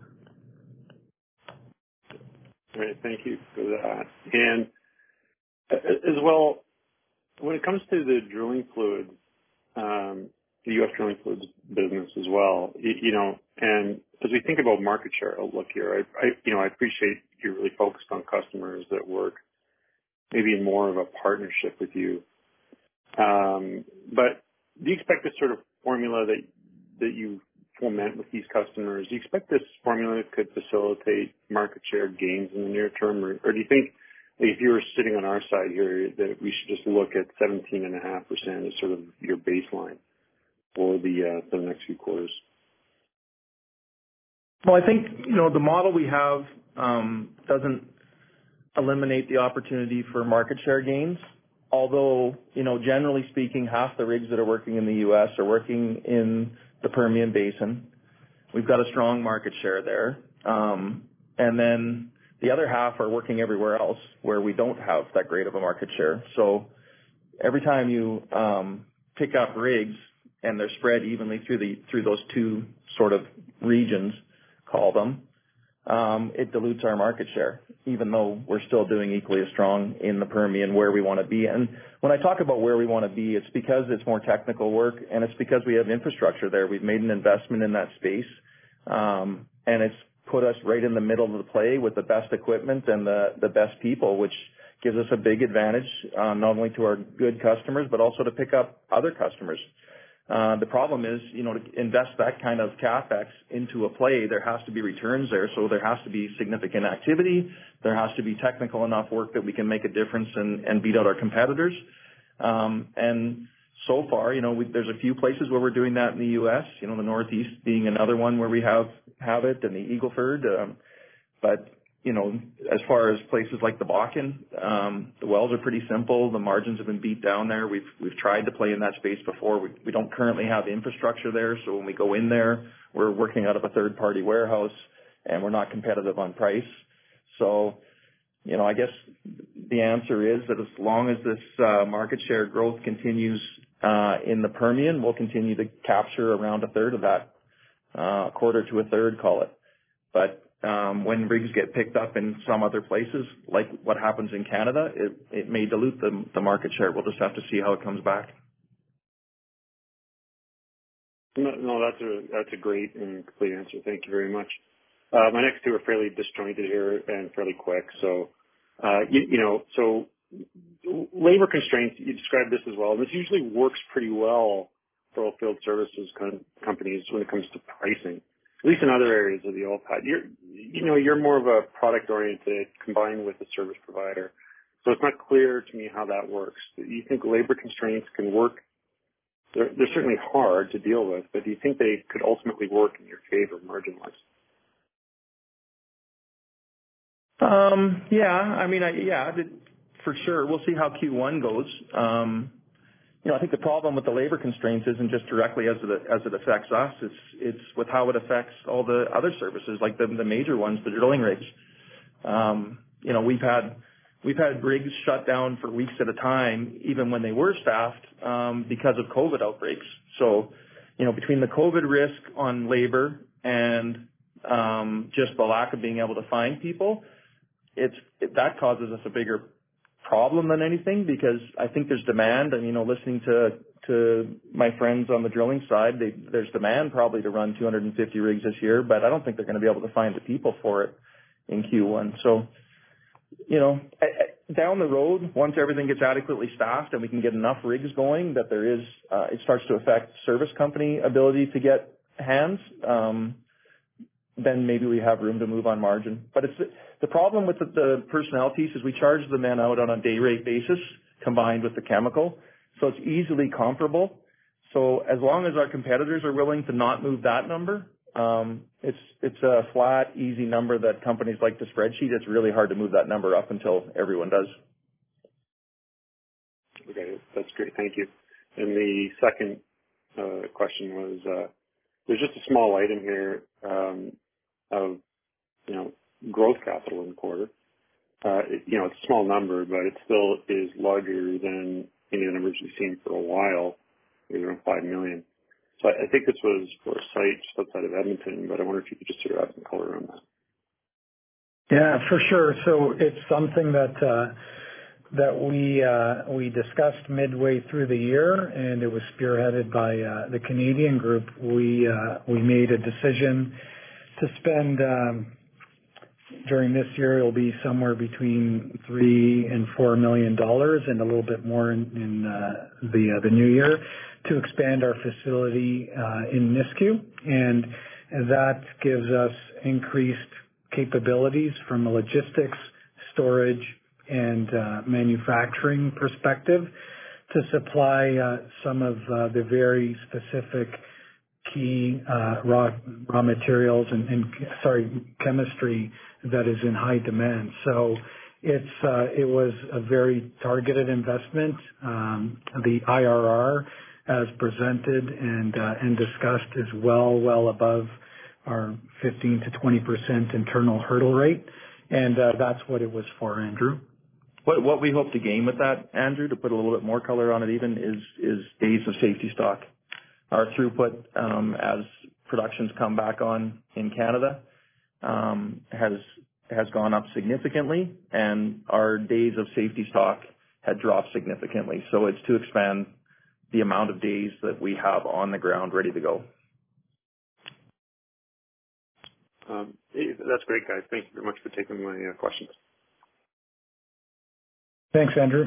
All right, thank you for that. And as well, when it comes to the drilling fluids, um, the U S drilling fluids business as well, you, you know, and as we think about market share outlook here, I, I, you know, I appreciate you're really focused on customers that work maybe in more of a partnership with you. Um, but do you expect this sort of formula that that you foment with these customers? Do you expect this formula could facilitate market share gains in the near term, or, or do you think if you were sitting on our side here, that we should just look at seventeen point five percent as sort of your baseline for the uh, for the next few quarters? Well, I think, you know, the model we have um, doesn't eliminate the opportunity for market share gains. Although, you know, generally speaking, half the rigs that are working in the U S are working in the Permian Basin. We've got a strong market share there. Um, and then the other half are working everywhere else where we don't have that great of a market share. So every time you um, pick up rigs and they're spread evenly through the through those two sort of regions, call them, um, it dilutes our market share, even though we're still doing equally as strong in the Permian where we want to be. And when I talk about where we want to be, it's because it's more technical work, and it's because we have infrastructure there. We've made an investment in that space, um, and it's put us right in the middle of the play with the best equipment and the, the best people, which gives us a big advantage, uh, not only to our good customers, but also to pick up other customers. Uh, the problem is, you know, to invest that kind of capex into a play, there has to be returns there. So there has to be significant activity. There has to be technical enough work that we can make a difference and, and beat out our competitors. Um, and so far, you know, we, there's a few places where we're doing that in the U S, you know, the Northeast being another one where we have, have it, and the Eagle Ford. Um, but, you know, as far as places like the Bakken, um, the wells are pretty simple. The margins have been beat down there. We've we've tried to play in that space before. We, we don't currently have infrastructure there, so when we go in there, we're working out of a third-party warehouse, and we're not competitive on price. So, you know, I guess the answer is that as long as this uh, market share growth continues uh, in the Permian, we'll continue to capture around a third of that, uh, a quarter to a third, call it. But Um, when rigs get picked up in some other places, like what happens in Canada, it, it may dilute the, the market share. We'll just have to see how it comes back. No, no that's a that's a great and complete answer. Thank you very much. Uh, my next two are fairly disjointed here and fairly quick. So, uh, you, you know, so labor constraints. You described this as well. This usually works pretty well for oil field services com- companies when it comes to pricing. At least in other areas of the oil patch. You're, you know, you're more of a product-oriented combined with a service provider. So it's not clear to me how that works. Do you think labor constraints can work? They're, they're certainly hard to deal with, but do you think they could ultimately work in your favor margin-wise? Um, yeah, I mean, I, yeah, for sure. We'll see how Q one goes. Um, You know, I think the problem with the labor constraints isn't just directly as it as it affects us. It's it's with how it affects all the other services, like the the major ones, the drilling rigs. Um, you know, we've had we've had rigs shut down for weeks at a time, even when they were staffed, um, because of COVID outbreaks. So, you know, between the COVID risk on labor and um, just the lack of being able to find people, it's it, that causes us a bigger problem than anything, because I think there's demand. And, you know, listening to to my friends on the drilling side, they, there's demand probably to run two hundred fifty rigs this year, but I don't think they're going to be able to find the people for it in Q one. So, you know, down the road, once everything gets adequately staffed and we can get enough rigs going, that there is, uh, it starts to affect service company ability to get hands. Um, then maybe we have room to move on margin. But it's the problem with the, the personnel piece is we charge the men out on a day rate basis combined with the chemical. So it's easily comparable. So as long as our competitors are willing to not move that number, um, it's it's a flat, easy number that companies like to spreadsheet. It's really hard to move that number up until everyone does. Okay, that's great. Thank you. And the second uh, question was, uh, there's just a small item here um, of, you know, growth capital in the quarter. Uh, it, you know, it's a small number, but it still is larger than any of the numbers we've seen for a while, around five million. So I, I think this was for a site just outside of Edmonton, but I wonder if you could just sort of add some color on that. Yeah, for sure. So it's something that uh, that we uh, we discussed midway through the year, and it was spearheaded by uh, the Canadian group. We uh, we made a decision to spend um, during this year. It'll be somewhere between three and four million dollars, and a little bit more in, in uh, the uh, the new year, to expand our facility uh, in Nisku, and that gives us increased capabilities from a logistics, storage, and uh, manufacturing perspective to supply uh, some of uh, the very specific key uh, raw raw materials and, and sorry chemistry that is in high demand. So It's uh, it was a very targeted investment. Um, the I R R, as presented and uh, and discussed, is well well above our fifteen to twenty percent internal hurdle rate, and uh, that's what it was for, Andrew. What what we hope to gain with that, Andrew, to put a little bit more color on it even, is is days of safety stock. Our throughput, um, as productions come back on in Canada, um, has has gone up significantly, and our days of safety stock had dropped significantly. So it's to expand the amount of days that we have on the ground ready to go. Um, hey, that's great, guys. Thank you very much for taking my uh, questions. Thanks, Andrew.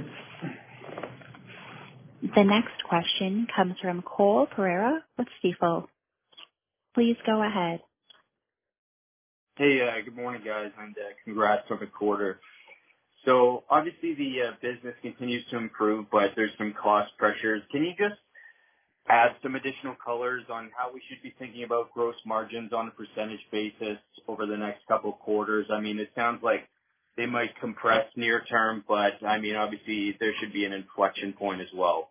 The next question comes from Cole Pereira with Stifel. Please go ahead. Hey, uh, good morning, guys, and uh, congrats on the quarter. So obviously the uh, business continues to improve, but there's some cost pressures. Can you just add some additional colors on how we should be thinking about gross margins on a percentage basis over the next couple of quarters? I mean, it sounds like they might compress near term, but I mean, obviously there should be an inflection point as well.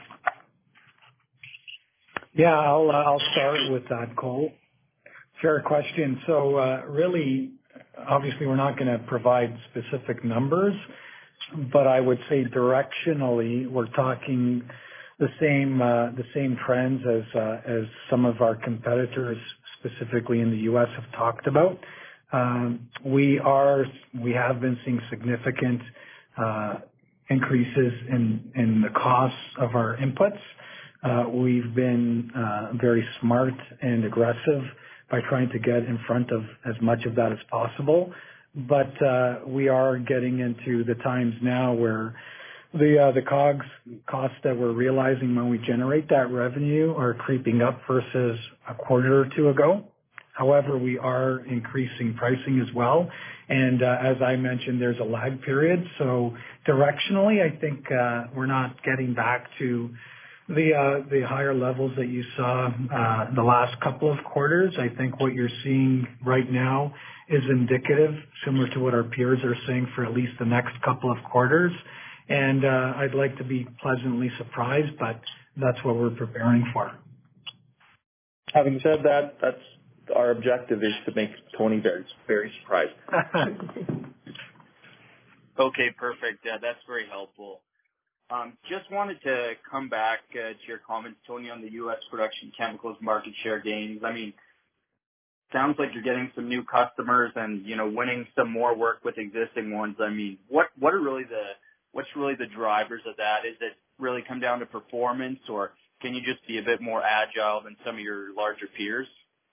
Yeah, I'll uh, I'll start with that, Cole. Fair question. So uh, really, obviously, we're not going to provide specific numbers, but I would say directionally, we're talking the same uh, the same trends as uh, as some of our competitors, specifically in the U S, have talked about. Um, we are we have been seeing significant uh, increases in in the costs of our inputs. Uh, we've been uh, very smart and aggressive by trying to get in front of as much of that as possible. But uh, we are getting into the times now where the uh, the COGS costs that we're realizing when we generate that revenue are creeping up versus a quarter or two ago. However, we are increasing pricing as well. And uh, as I mentioned, there's a lag period. So directionally, I think uh, we're not getting back to the uh, the higher levels that you saw uh, the last couple of quarters. I think what you're seeing right now is indicative, similar to what our peers are saying for at least the next couple of quarters. And uh, I'd like to be pleasantly surprised, but that's what we're preparing for. Having said that, that's our objective is to make Tony very, very surprised. Okay, perfect. Uh, that's very helpful. Um, just wanted to come back uh, to your comments, Tony, on the U S production chemicals market share gains. I mean, sounds like you're getting some new customers and, you know, winning some more work with existing ones. I mean, what what are really the what's really the drivers of that? Is it really come down to performance, or can you just be a bit more agile than some of your larger peers?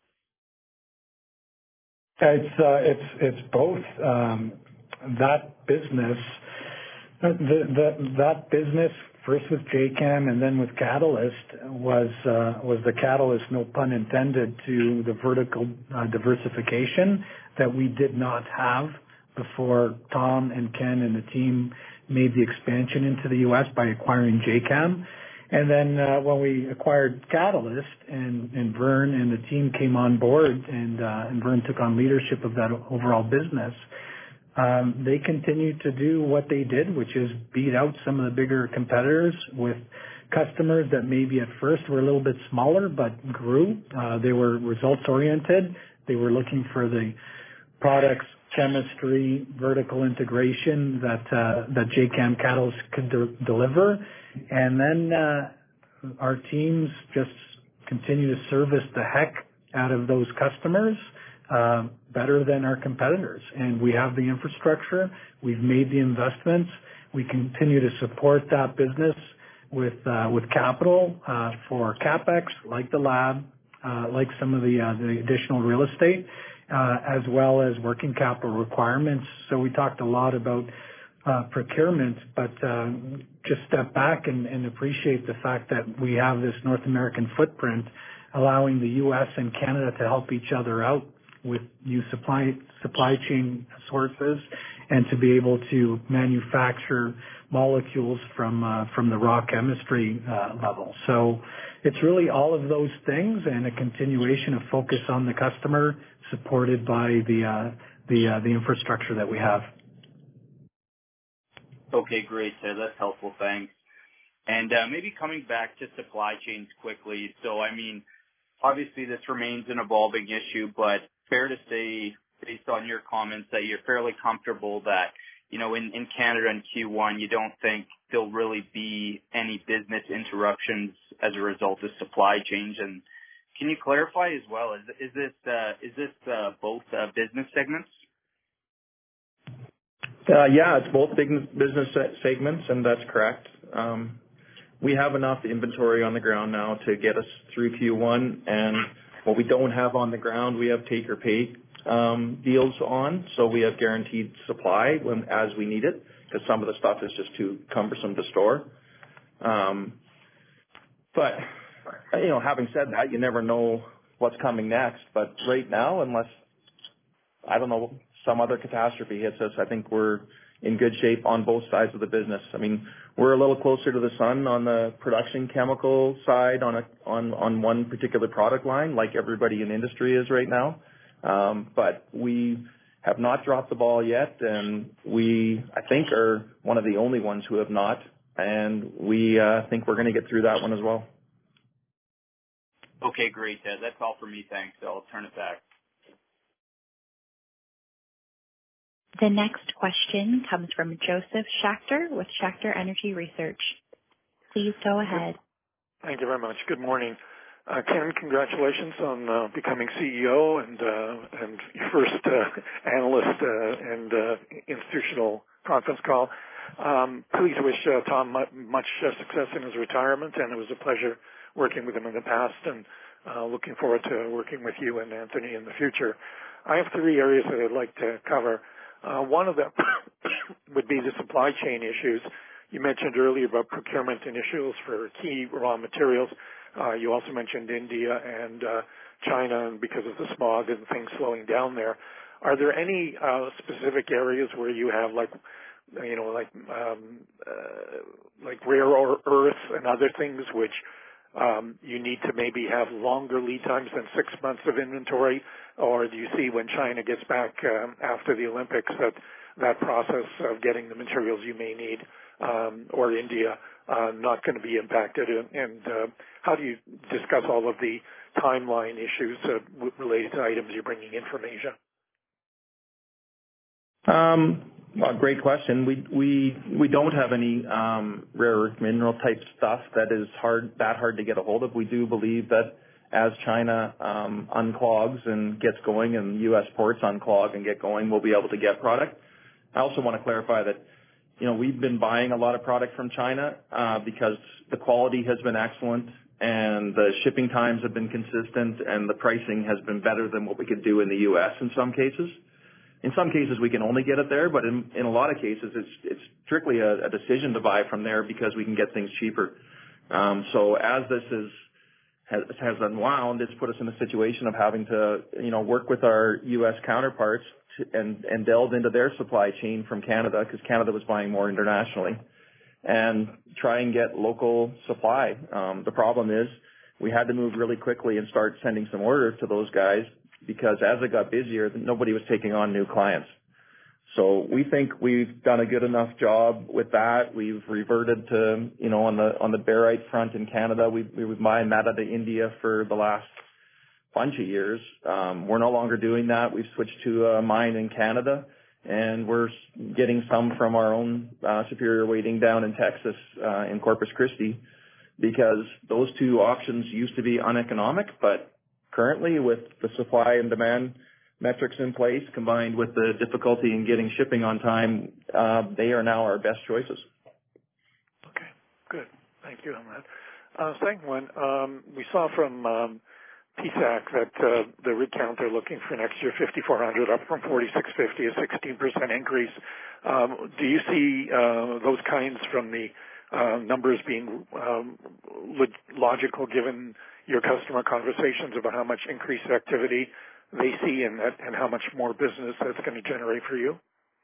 It's uh, it's it's both. Um, that business, the, the that business first with J CAM and then with Catalyst was uh, was the catalyst, no pun intended, to the vertical uh, diversification that we did not have before Tom and Ken and the team made the expansion into the U S by acquiring J CAM. And then uh, when we acquired Catalyst and, and Vern and the team came on board and, uh, and Vern took on leadership of that overall business, um, they continued to do what they did, which is beat out some of the bigger competitors with customers that maybe at first were a little bit smaller but grew. Uh, they were results oriented. They were looking for the products, chemistry, vertical integration that uh, that J CAM Catalyst could de- deliver. And then uh, our teams just continue to service the heck out of those customers uh, better than our competitors. And we have the infrastructure. We've made the investments. We continue to support that business with uh, with capital uh, for CapEx, like the lab, uh, like some of the uh, the additional real estate, uh, as well as working capital requirements. So we talked a lot about Uh, procurement, but uh, just step back and, and appreciate the fact that we have this North American footprint, allowing the U S and Canada to help each other out with new supply supply chain sources, and to be able to manufacture molecules from uh, from the raw chemistry uh, level. So it's really all of those things, and a continuation of focus on the customer, supported by the uh, the uh, the infrastructure that we have. Okay, great. Uh, that's helpful. Thanks. And uh, maybe coming back to supply chains quickly. So, I mean, obviously this remains an evolving issue, but fair to say, based on your comments, that you're fairly comfortable that, you know, in, in Canada in Q one, you don't think there'll really be any business interruptions as a result of supply chains. And can you clarify as well, is, is this, uh, is this uh, both uh, business segments? Uh, yeah, it's both business business segments, and that's correct. Um, we have enough inventory on the ground now to get us through Q one, and what we don't have on the ground, we have take or pay um, deals on, so we have guaranteed supply when as we need it, because some of the stuff is just too cumbersome to store. Um, but you know, having said that, you never know what's coming next. But right now, unless I don't know, some other catastrophe hits us, I think we're in good shape on both sides of the business. I mean, we're a little closer to the sun on the production chemical side on a on on one particular product line, like everybody in the industry is right now. Um, but we have not dropped the ball yet, and we I think are one of the only ones who have not, and we uh, think we're going to get through that one as well. Okay, great. Uh, that's all for me. Thanks. I'll turn it back. The next question comes from Joseph Schachter with Schachter Energy Research. Please go ahead. Thank you very much. Good morning. Uh, Ken, congratulations on uh, becoming C E O and uh, and your first uh, analyst uh, and uh, institutional conference call. Um, please wish uh, Tom much uh, success in his retirement, and it was a pleasure working with him in the past, and uh, looking forward to working with you and Anthony in the future. I have three areas that I'd like to cover. Uh, one of them would be the supply chain issues. You mentioned earlier about procurement initiatives for key raw materials. Uh, you also mentioned India and uh, China, and because of the smog and things slowing down there. Are there any uh, specific areas where you have, like, you know, like um, uh, like rare earths and other things which um, you need to maybe have longer lead times than six months of inventory? Or do you see when China gets back um, after the Olympics that that process of getting the materials you may need, um, or India, uh, not going to be impacted? And, and uh, how do you discuss all of the timeline issues uh, related to items you're bringing in from Asia? Um, well, great question. We we we don't have any um, rare earth mineral type stuff that is hard that hard to get a hold of. We do believe that as China um, unclogs and gets going, and U S ports unclog and get going, we'll be able to get product. I also want to clarify that, you know, we've been buying a lot of product from China uh, because the quality has been excellent and the shipping times have been consistent and the pricing has been better than what we could do in the U S in some cases. In some cases, we can only get it there, but in, in a lot of cases, it's it's strictly a, a decision to buy from there because we can get things cheaper. Um, so as this is has, has unwound, it's put us in a situation of having to, you know, work with our U S counterparts to, and, and delve into their supply chain from Canada, because Canada was buying more internationally, and try and get local supply. Um, the problem is we had to move really quickly and start sending some orders to those guys, because as it got busier, nobody was taking on new clients. So we think we've done a good enough job with that. We've reverted to, you know, on the on the barite front in Canada, we we would mine that out of India for the last bunch of years. Um, we're no longer doing that. We've switched to a mine in Canada, and we're getting some from our own uh, Superior Weighting down in Texas, uh, in Corpus Christi, because those two options used to be uneconomic, but currently with the supply and demand metrics in place, combined with the difficulty in getting shipping on time, uh, they are now our best choices. Okay, good. Thank you on that. Uh, second one, um, we saw from um, P SAC that uh, the rig count they're looking for next year, fifty-four hundred, up from forty-six fifty, a sixteen percent increase. Um, do you see uh, those kinds from the uh, numbers being um, log- logical given your customer conversations about how much increased activity they see and, that, and how much more business that's going to generate for you?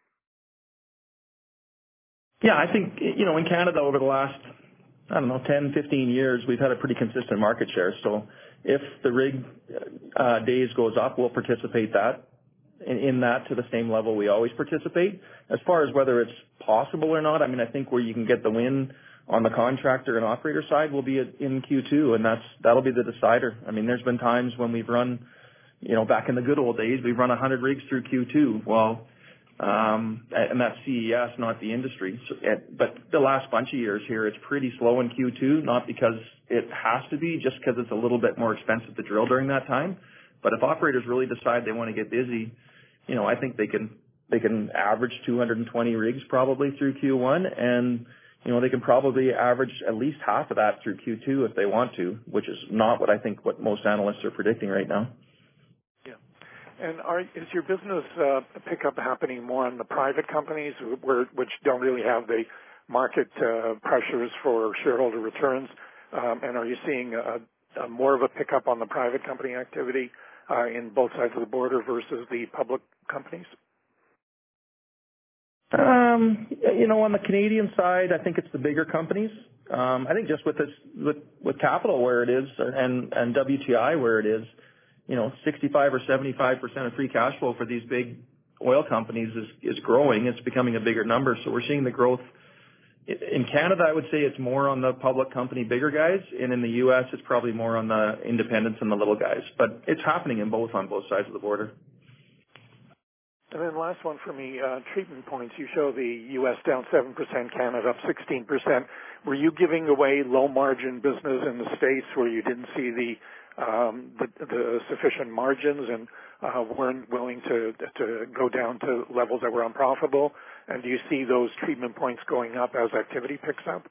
Yeah, I think, you know, in Canada over the last, I don't know, ten, fifteen years, we've had a pretty consistent market share. So if the rig uh, days goes up, we'll participate that in, in that to the same level we always participate. As far as whether it's possible or not, I mean, I think where you can get the win on the contractor and operator side will be in Q two, and that's that'll be the decider. I mean, there's been times when we've run, you know, back in the good old days, we've run one hundred rigs through Q two. Well, um, and that's C E S, not the industry. So, but the last bunch of years here, it's pretty slow in Q two, not because it has to be, just because it's a little bit more expensive to drill during that time. But if operators really decide they want to get busy, you know, I think they can they can average two hundred twenty rigs probably through Q one, and you know, they can probably average at least half of that through Q two if they want to, which is not what I think what most analysts are predicting right now. Yeah. And are, is your business uh, pickup happening more on the private companies, where, which don't really have the market uh, pressures for shareholder returns? Um, and are you seeing a, a more of a pickup on the private company activity uh, in both sides of the border versus the public companies? Um, you know, on the Canadian side, I think it's the bigger companies. Um, I think just with this, with, with capital where it is and, and W T I where it is, you know, sixty-five or seventy-five percent of free cash flow for these big oil companies is, is growing. It's becoming a bigger number. So we're seeing the growth in Canada. I would say it's more on the public company, bigger guys. And in the U S, it's probably more on the independents and the little guys, but it's happening in both on both sides of the border. And then last one for me, uh, treatment points. You show the U S down seven percent, Canada up sixteen percent. Were you giving away low-margin business in the States where you didn't see the um, the, the sufficient margins and uh, weren't willing to to go down to levels that were unprofitable? And do you see those treatment points going up as activity picks up?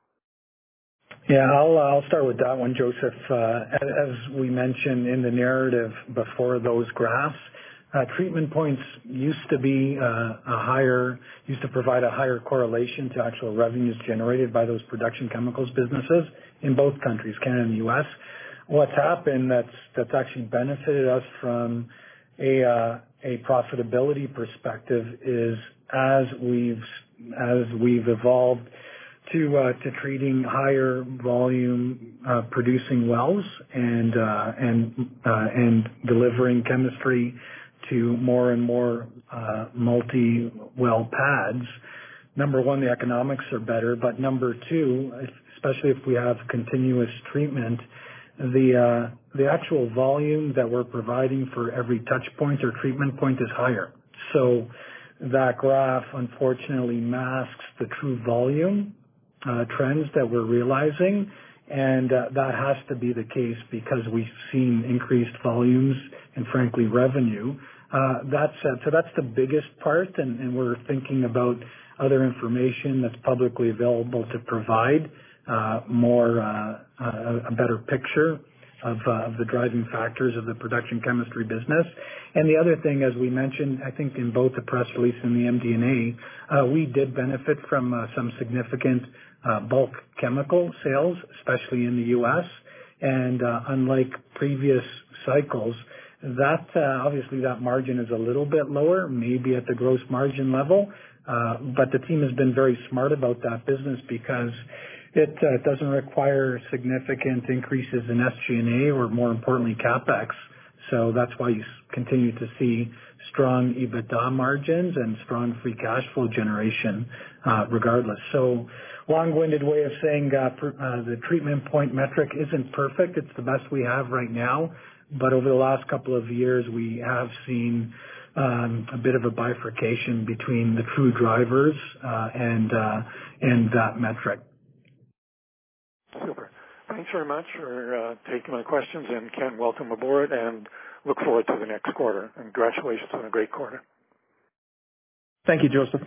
Yeah, I'll I'll start with that one, Joseph. Uh, as we mentioned in the narrative before those graphs, Uh, treatment points used to be uh, a higher, used to provide a higher correlation to actual revenues generated by those production chemicals businesses in both countries, Canada and the U S. What's happened that's that's actually benefited us from a uh, a profitability perspective is as we've as we've evolved to uh, to treating higher volume uh, producing wells and uh, and uh, and delivering chemistry to more and more uh, multi-well pads. Number one, the economics are better, but number two, especially if we have continuous treatment, the uh, the actual volume that we're providing for every touch point or treatment point is higher. So that graph unfortunately masks the true volume uh, trends that we're realizing, and uh, that has to be the case because we've seen increased volumes and frankly revenue. Uh, that's uh, so that's the biggest part, and, and we're thinking about other information that's publicly available to provide uh, more uh, uh, a better picture of, uh, of the driving factors of the production chemistry business. And the other thing, as we mentioned, I think in both the press release and the M D and A, uh, we did benefit from uh, some significant uh, bulk chemical sales, especially in the U S. And uh, unlike previous cycles, that uh, obviously that margin is a little bit lower, maybe at the gross margin level, uh, but the team has been very smart about that business because it uh, doesn't require significant increases in S G and A or, more importantly, CapEx. So that's why you continue to see strong EBITDA margins and strong free cash flow generation uh, regardless. So long-winded way of saying uh, per, uh, the treatment point metric isn't perfect. It's the best we have right now. But over the last couple of years, we have seen um, a bit of a bifurcation between the true drivers uh, and uh, and that metric. Super. Thanks very much for uh, taking my questions, and Ken, welcome aboard, and look forward to the next quarter. And congratulations on a great quarter. Thank you, Joseph.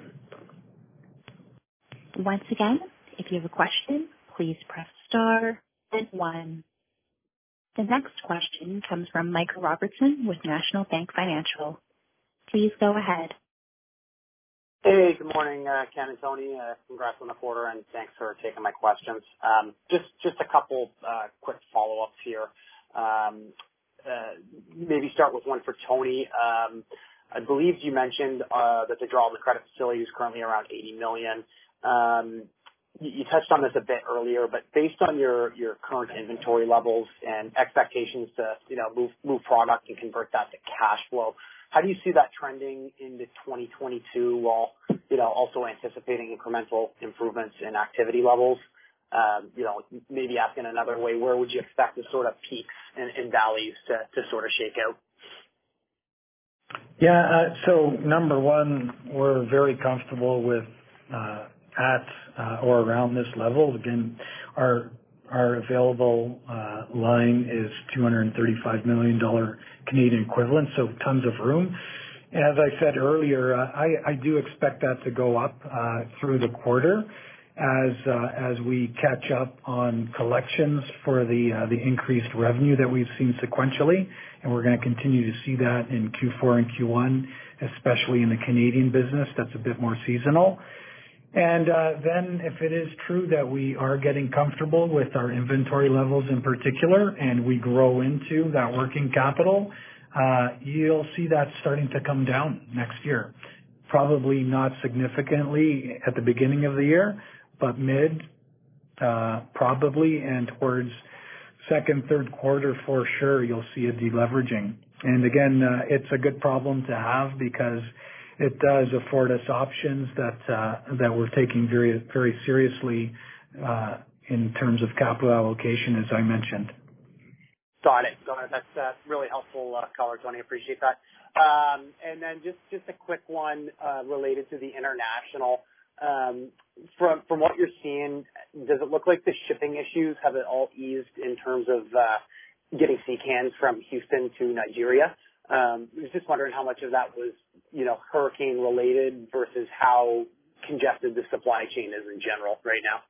Once again, if you have a question, please press star and one. The next question comes from Michael Robertson with National Bank Financial. Please go ahead. Hey, good morning, uh, Ken and Tony. Uh, congrats on the quarter, and thanks for taking my questions. Um, just just a couple uh, quick follow-ups here. Um, uh, maybe start with one for Tony. Um, I believe you mentioned uh, that the draw on the credit facility is currently around eighty million dollars. Um, you touched on this a bit earlier, but based on your, your current inventory levels and expectations to, you know, move, move product and convert that to cash flow, How do you see that trending into twenty twenty-two while, you know, also anticipating incremental improvements in activity levels? Um, you know, maybe asking another way, where would you expect the sort of peaks and, and valleys to, to sort of shake out? Yeah, uh, so number one, we're very comfortable with uh, at uh, or around this level. Again, our our available uh, line is two hundred thirty-five million dollars Canadian equivalent, so tons of room. As I said earlier, uh, I, I do expect that to go up uh, through the quarter as uh, as we catch up on collections for the uh, the increased revenue that we've seen sequentially, and we're going to continue to see that in Q four and Q one, especially in the Canadian business. That's a bit more seasonal. And uh, then if it is true that we are getting comfortable with our inventory levels in particular, and we grow into that working capital, uh, you'll see that starting to come down next year. Probably not significantly at the beginning of the year, but mid, uh, probably, and towards second, third quarter for sure, you'll see a deleveraging. And again, uh, it's a good problem to have because it does afford us options that uh, that we're taking very very seriously uh, in terms of capital allocation, as I mentioned. Got it. Got it. That's uh, really helpful uh, color, Tony. Appreciate that. Um, and then just just a quick one uh, related to the international. Um, from from what you're seeing, does it look like the shipping issues have it all eased in terms of uh, getting sea cans from Houston to Nigeria? Um, I was just wondering how much of that was, you know, hurricane related versus how congested the supply chain is in general right now.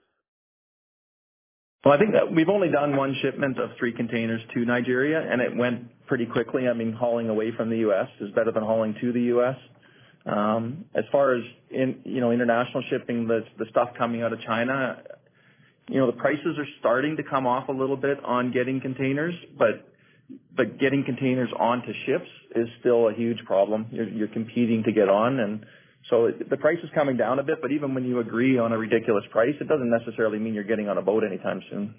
Well, I think that we've only done one shipment of three containers to Nigeria, and it went pretty quickly. I mean, hauling away from the U S is better than hauling to the U S. Um, as far as in, you know, international shipping, the the stuff coming out of China, you know, the prices are starting to come off a little bit on getting containers, but but getting containers onto ships is still a huge problem. You're, you're competing to get on, and so it, the price is coming down a bit. But even when you agree on a ridiculous price, it doesn't necessarily mean you're getting on a boat anytime soon.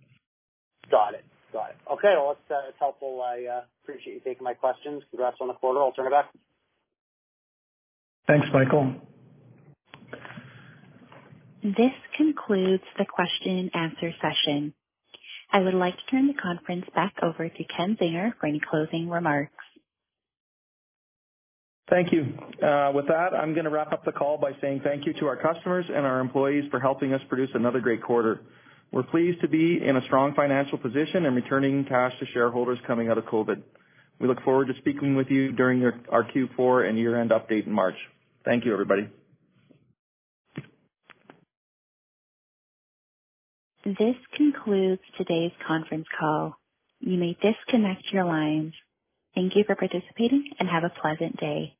Got it. Got it. Okay, well, it's, uh, it's helpful. I uh, appreciate you taking my questions. Congrats on the quarter. I'll turn it back. Thanks, Michael. This concludes the question and answer session. I would like to turn the conference back over to Ken Zinger for any closing remarks. Thank you. Uh, with that, I'm going to wrap up the call by saying thank you to our customers and our employees for helping us produce another great quarter. We're pleased to be in a strong financial position and returning cash to shareholders coming out of COVID. We look forward to speaking with you during your, our Q four and year-end update in March. Thank you, everybody. This concludes today's conference call. You may disconnect your lines. Thank you for participating and have a pleasant day.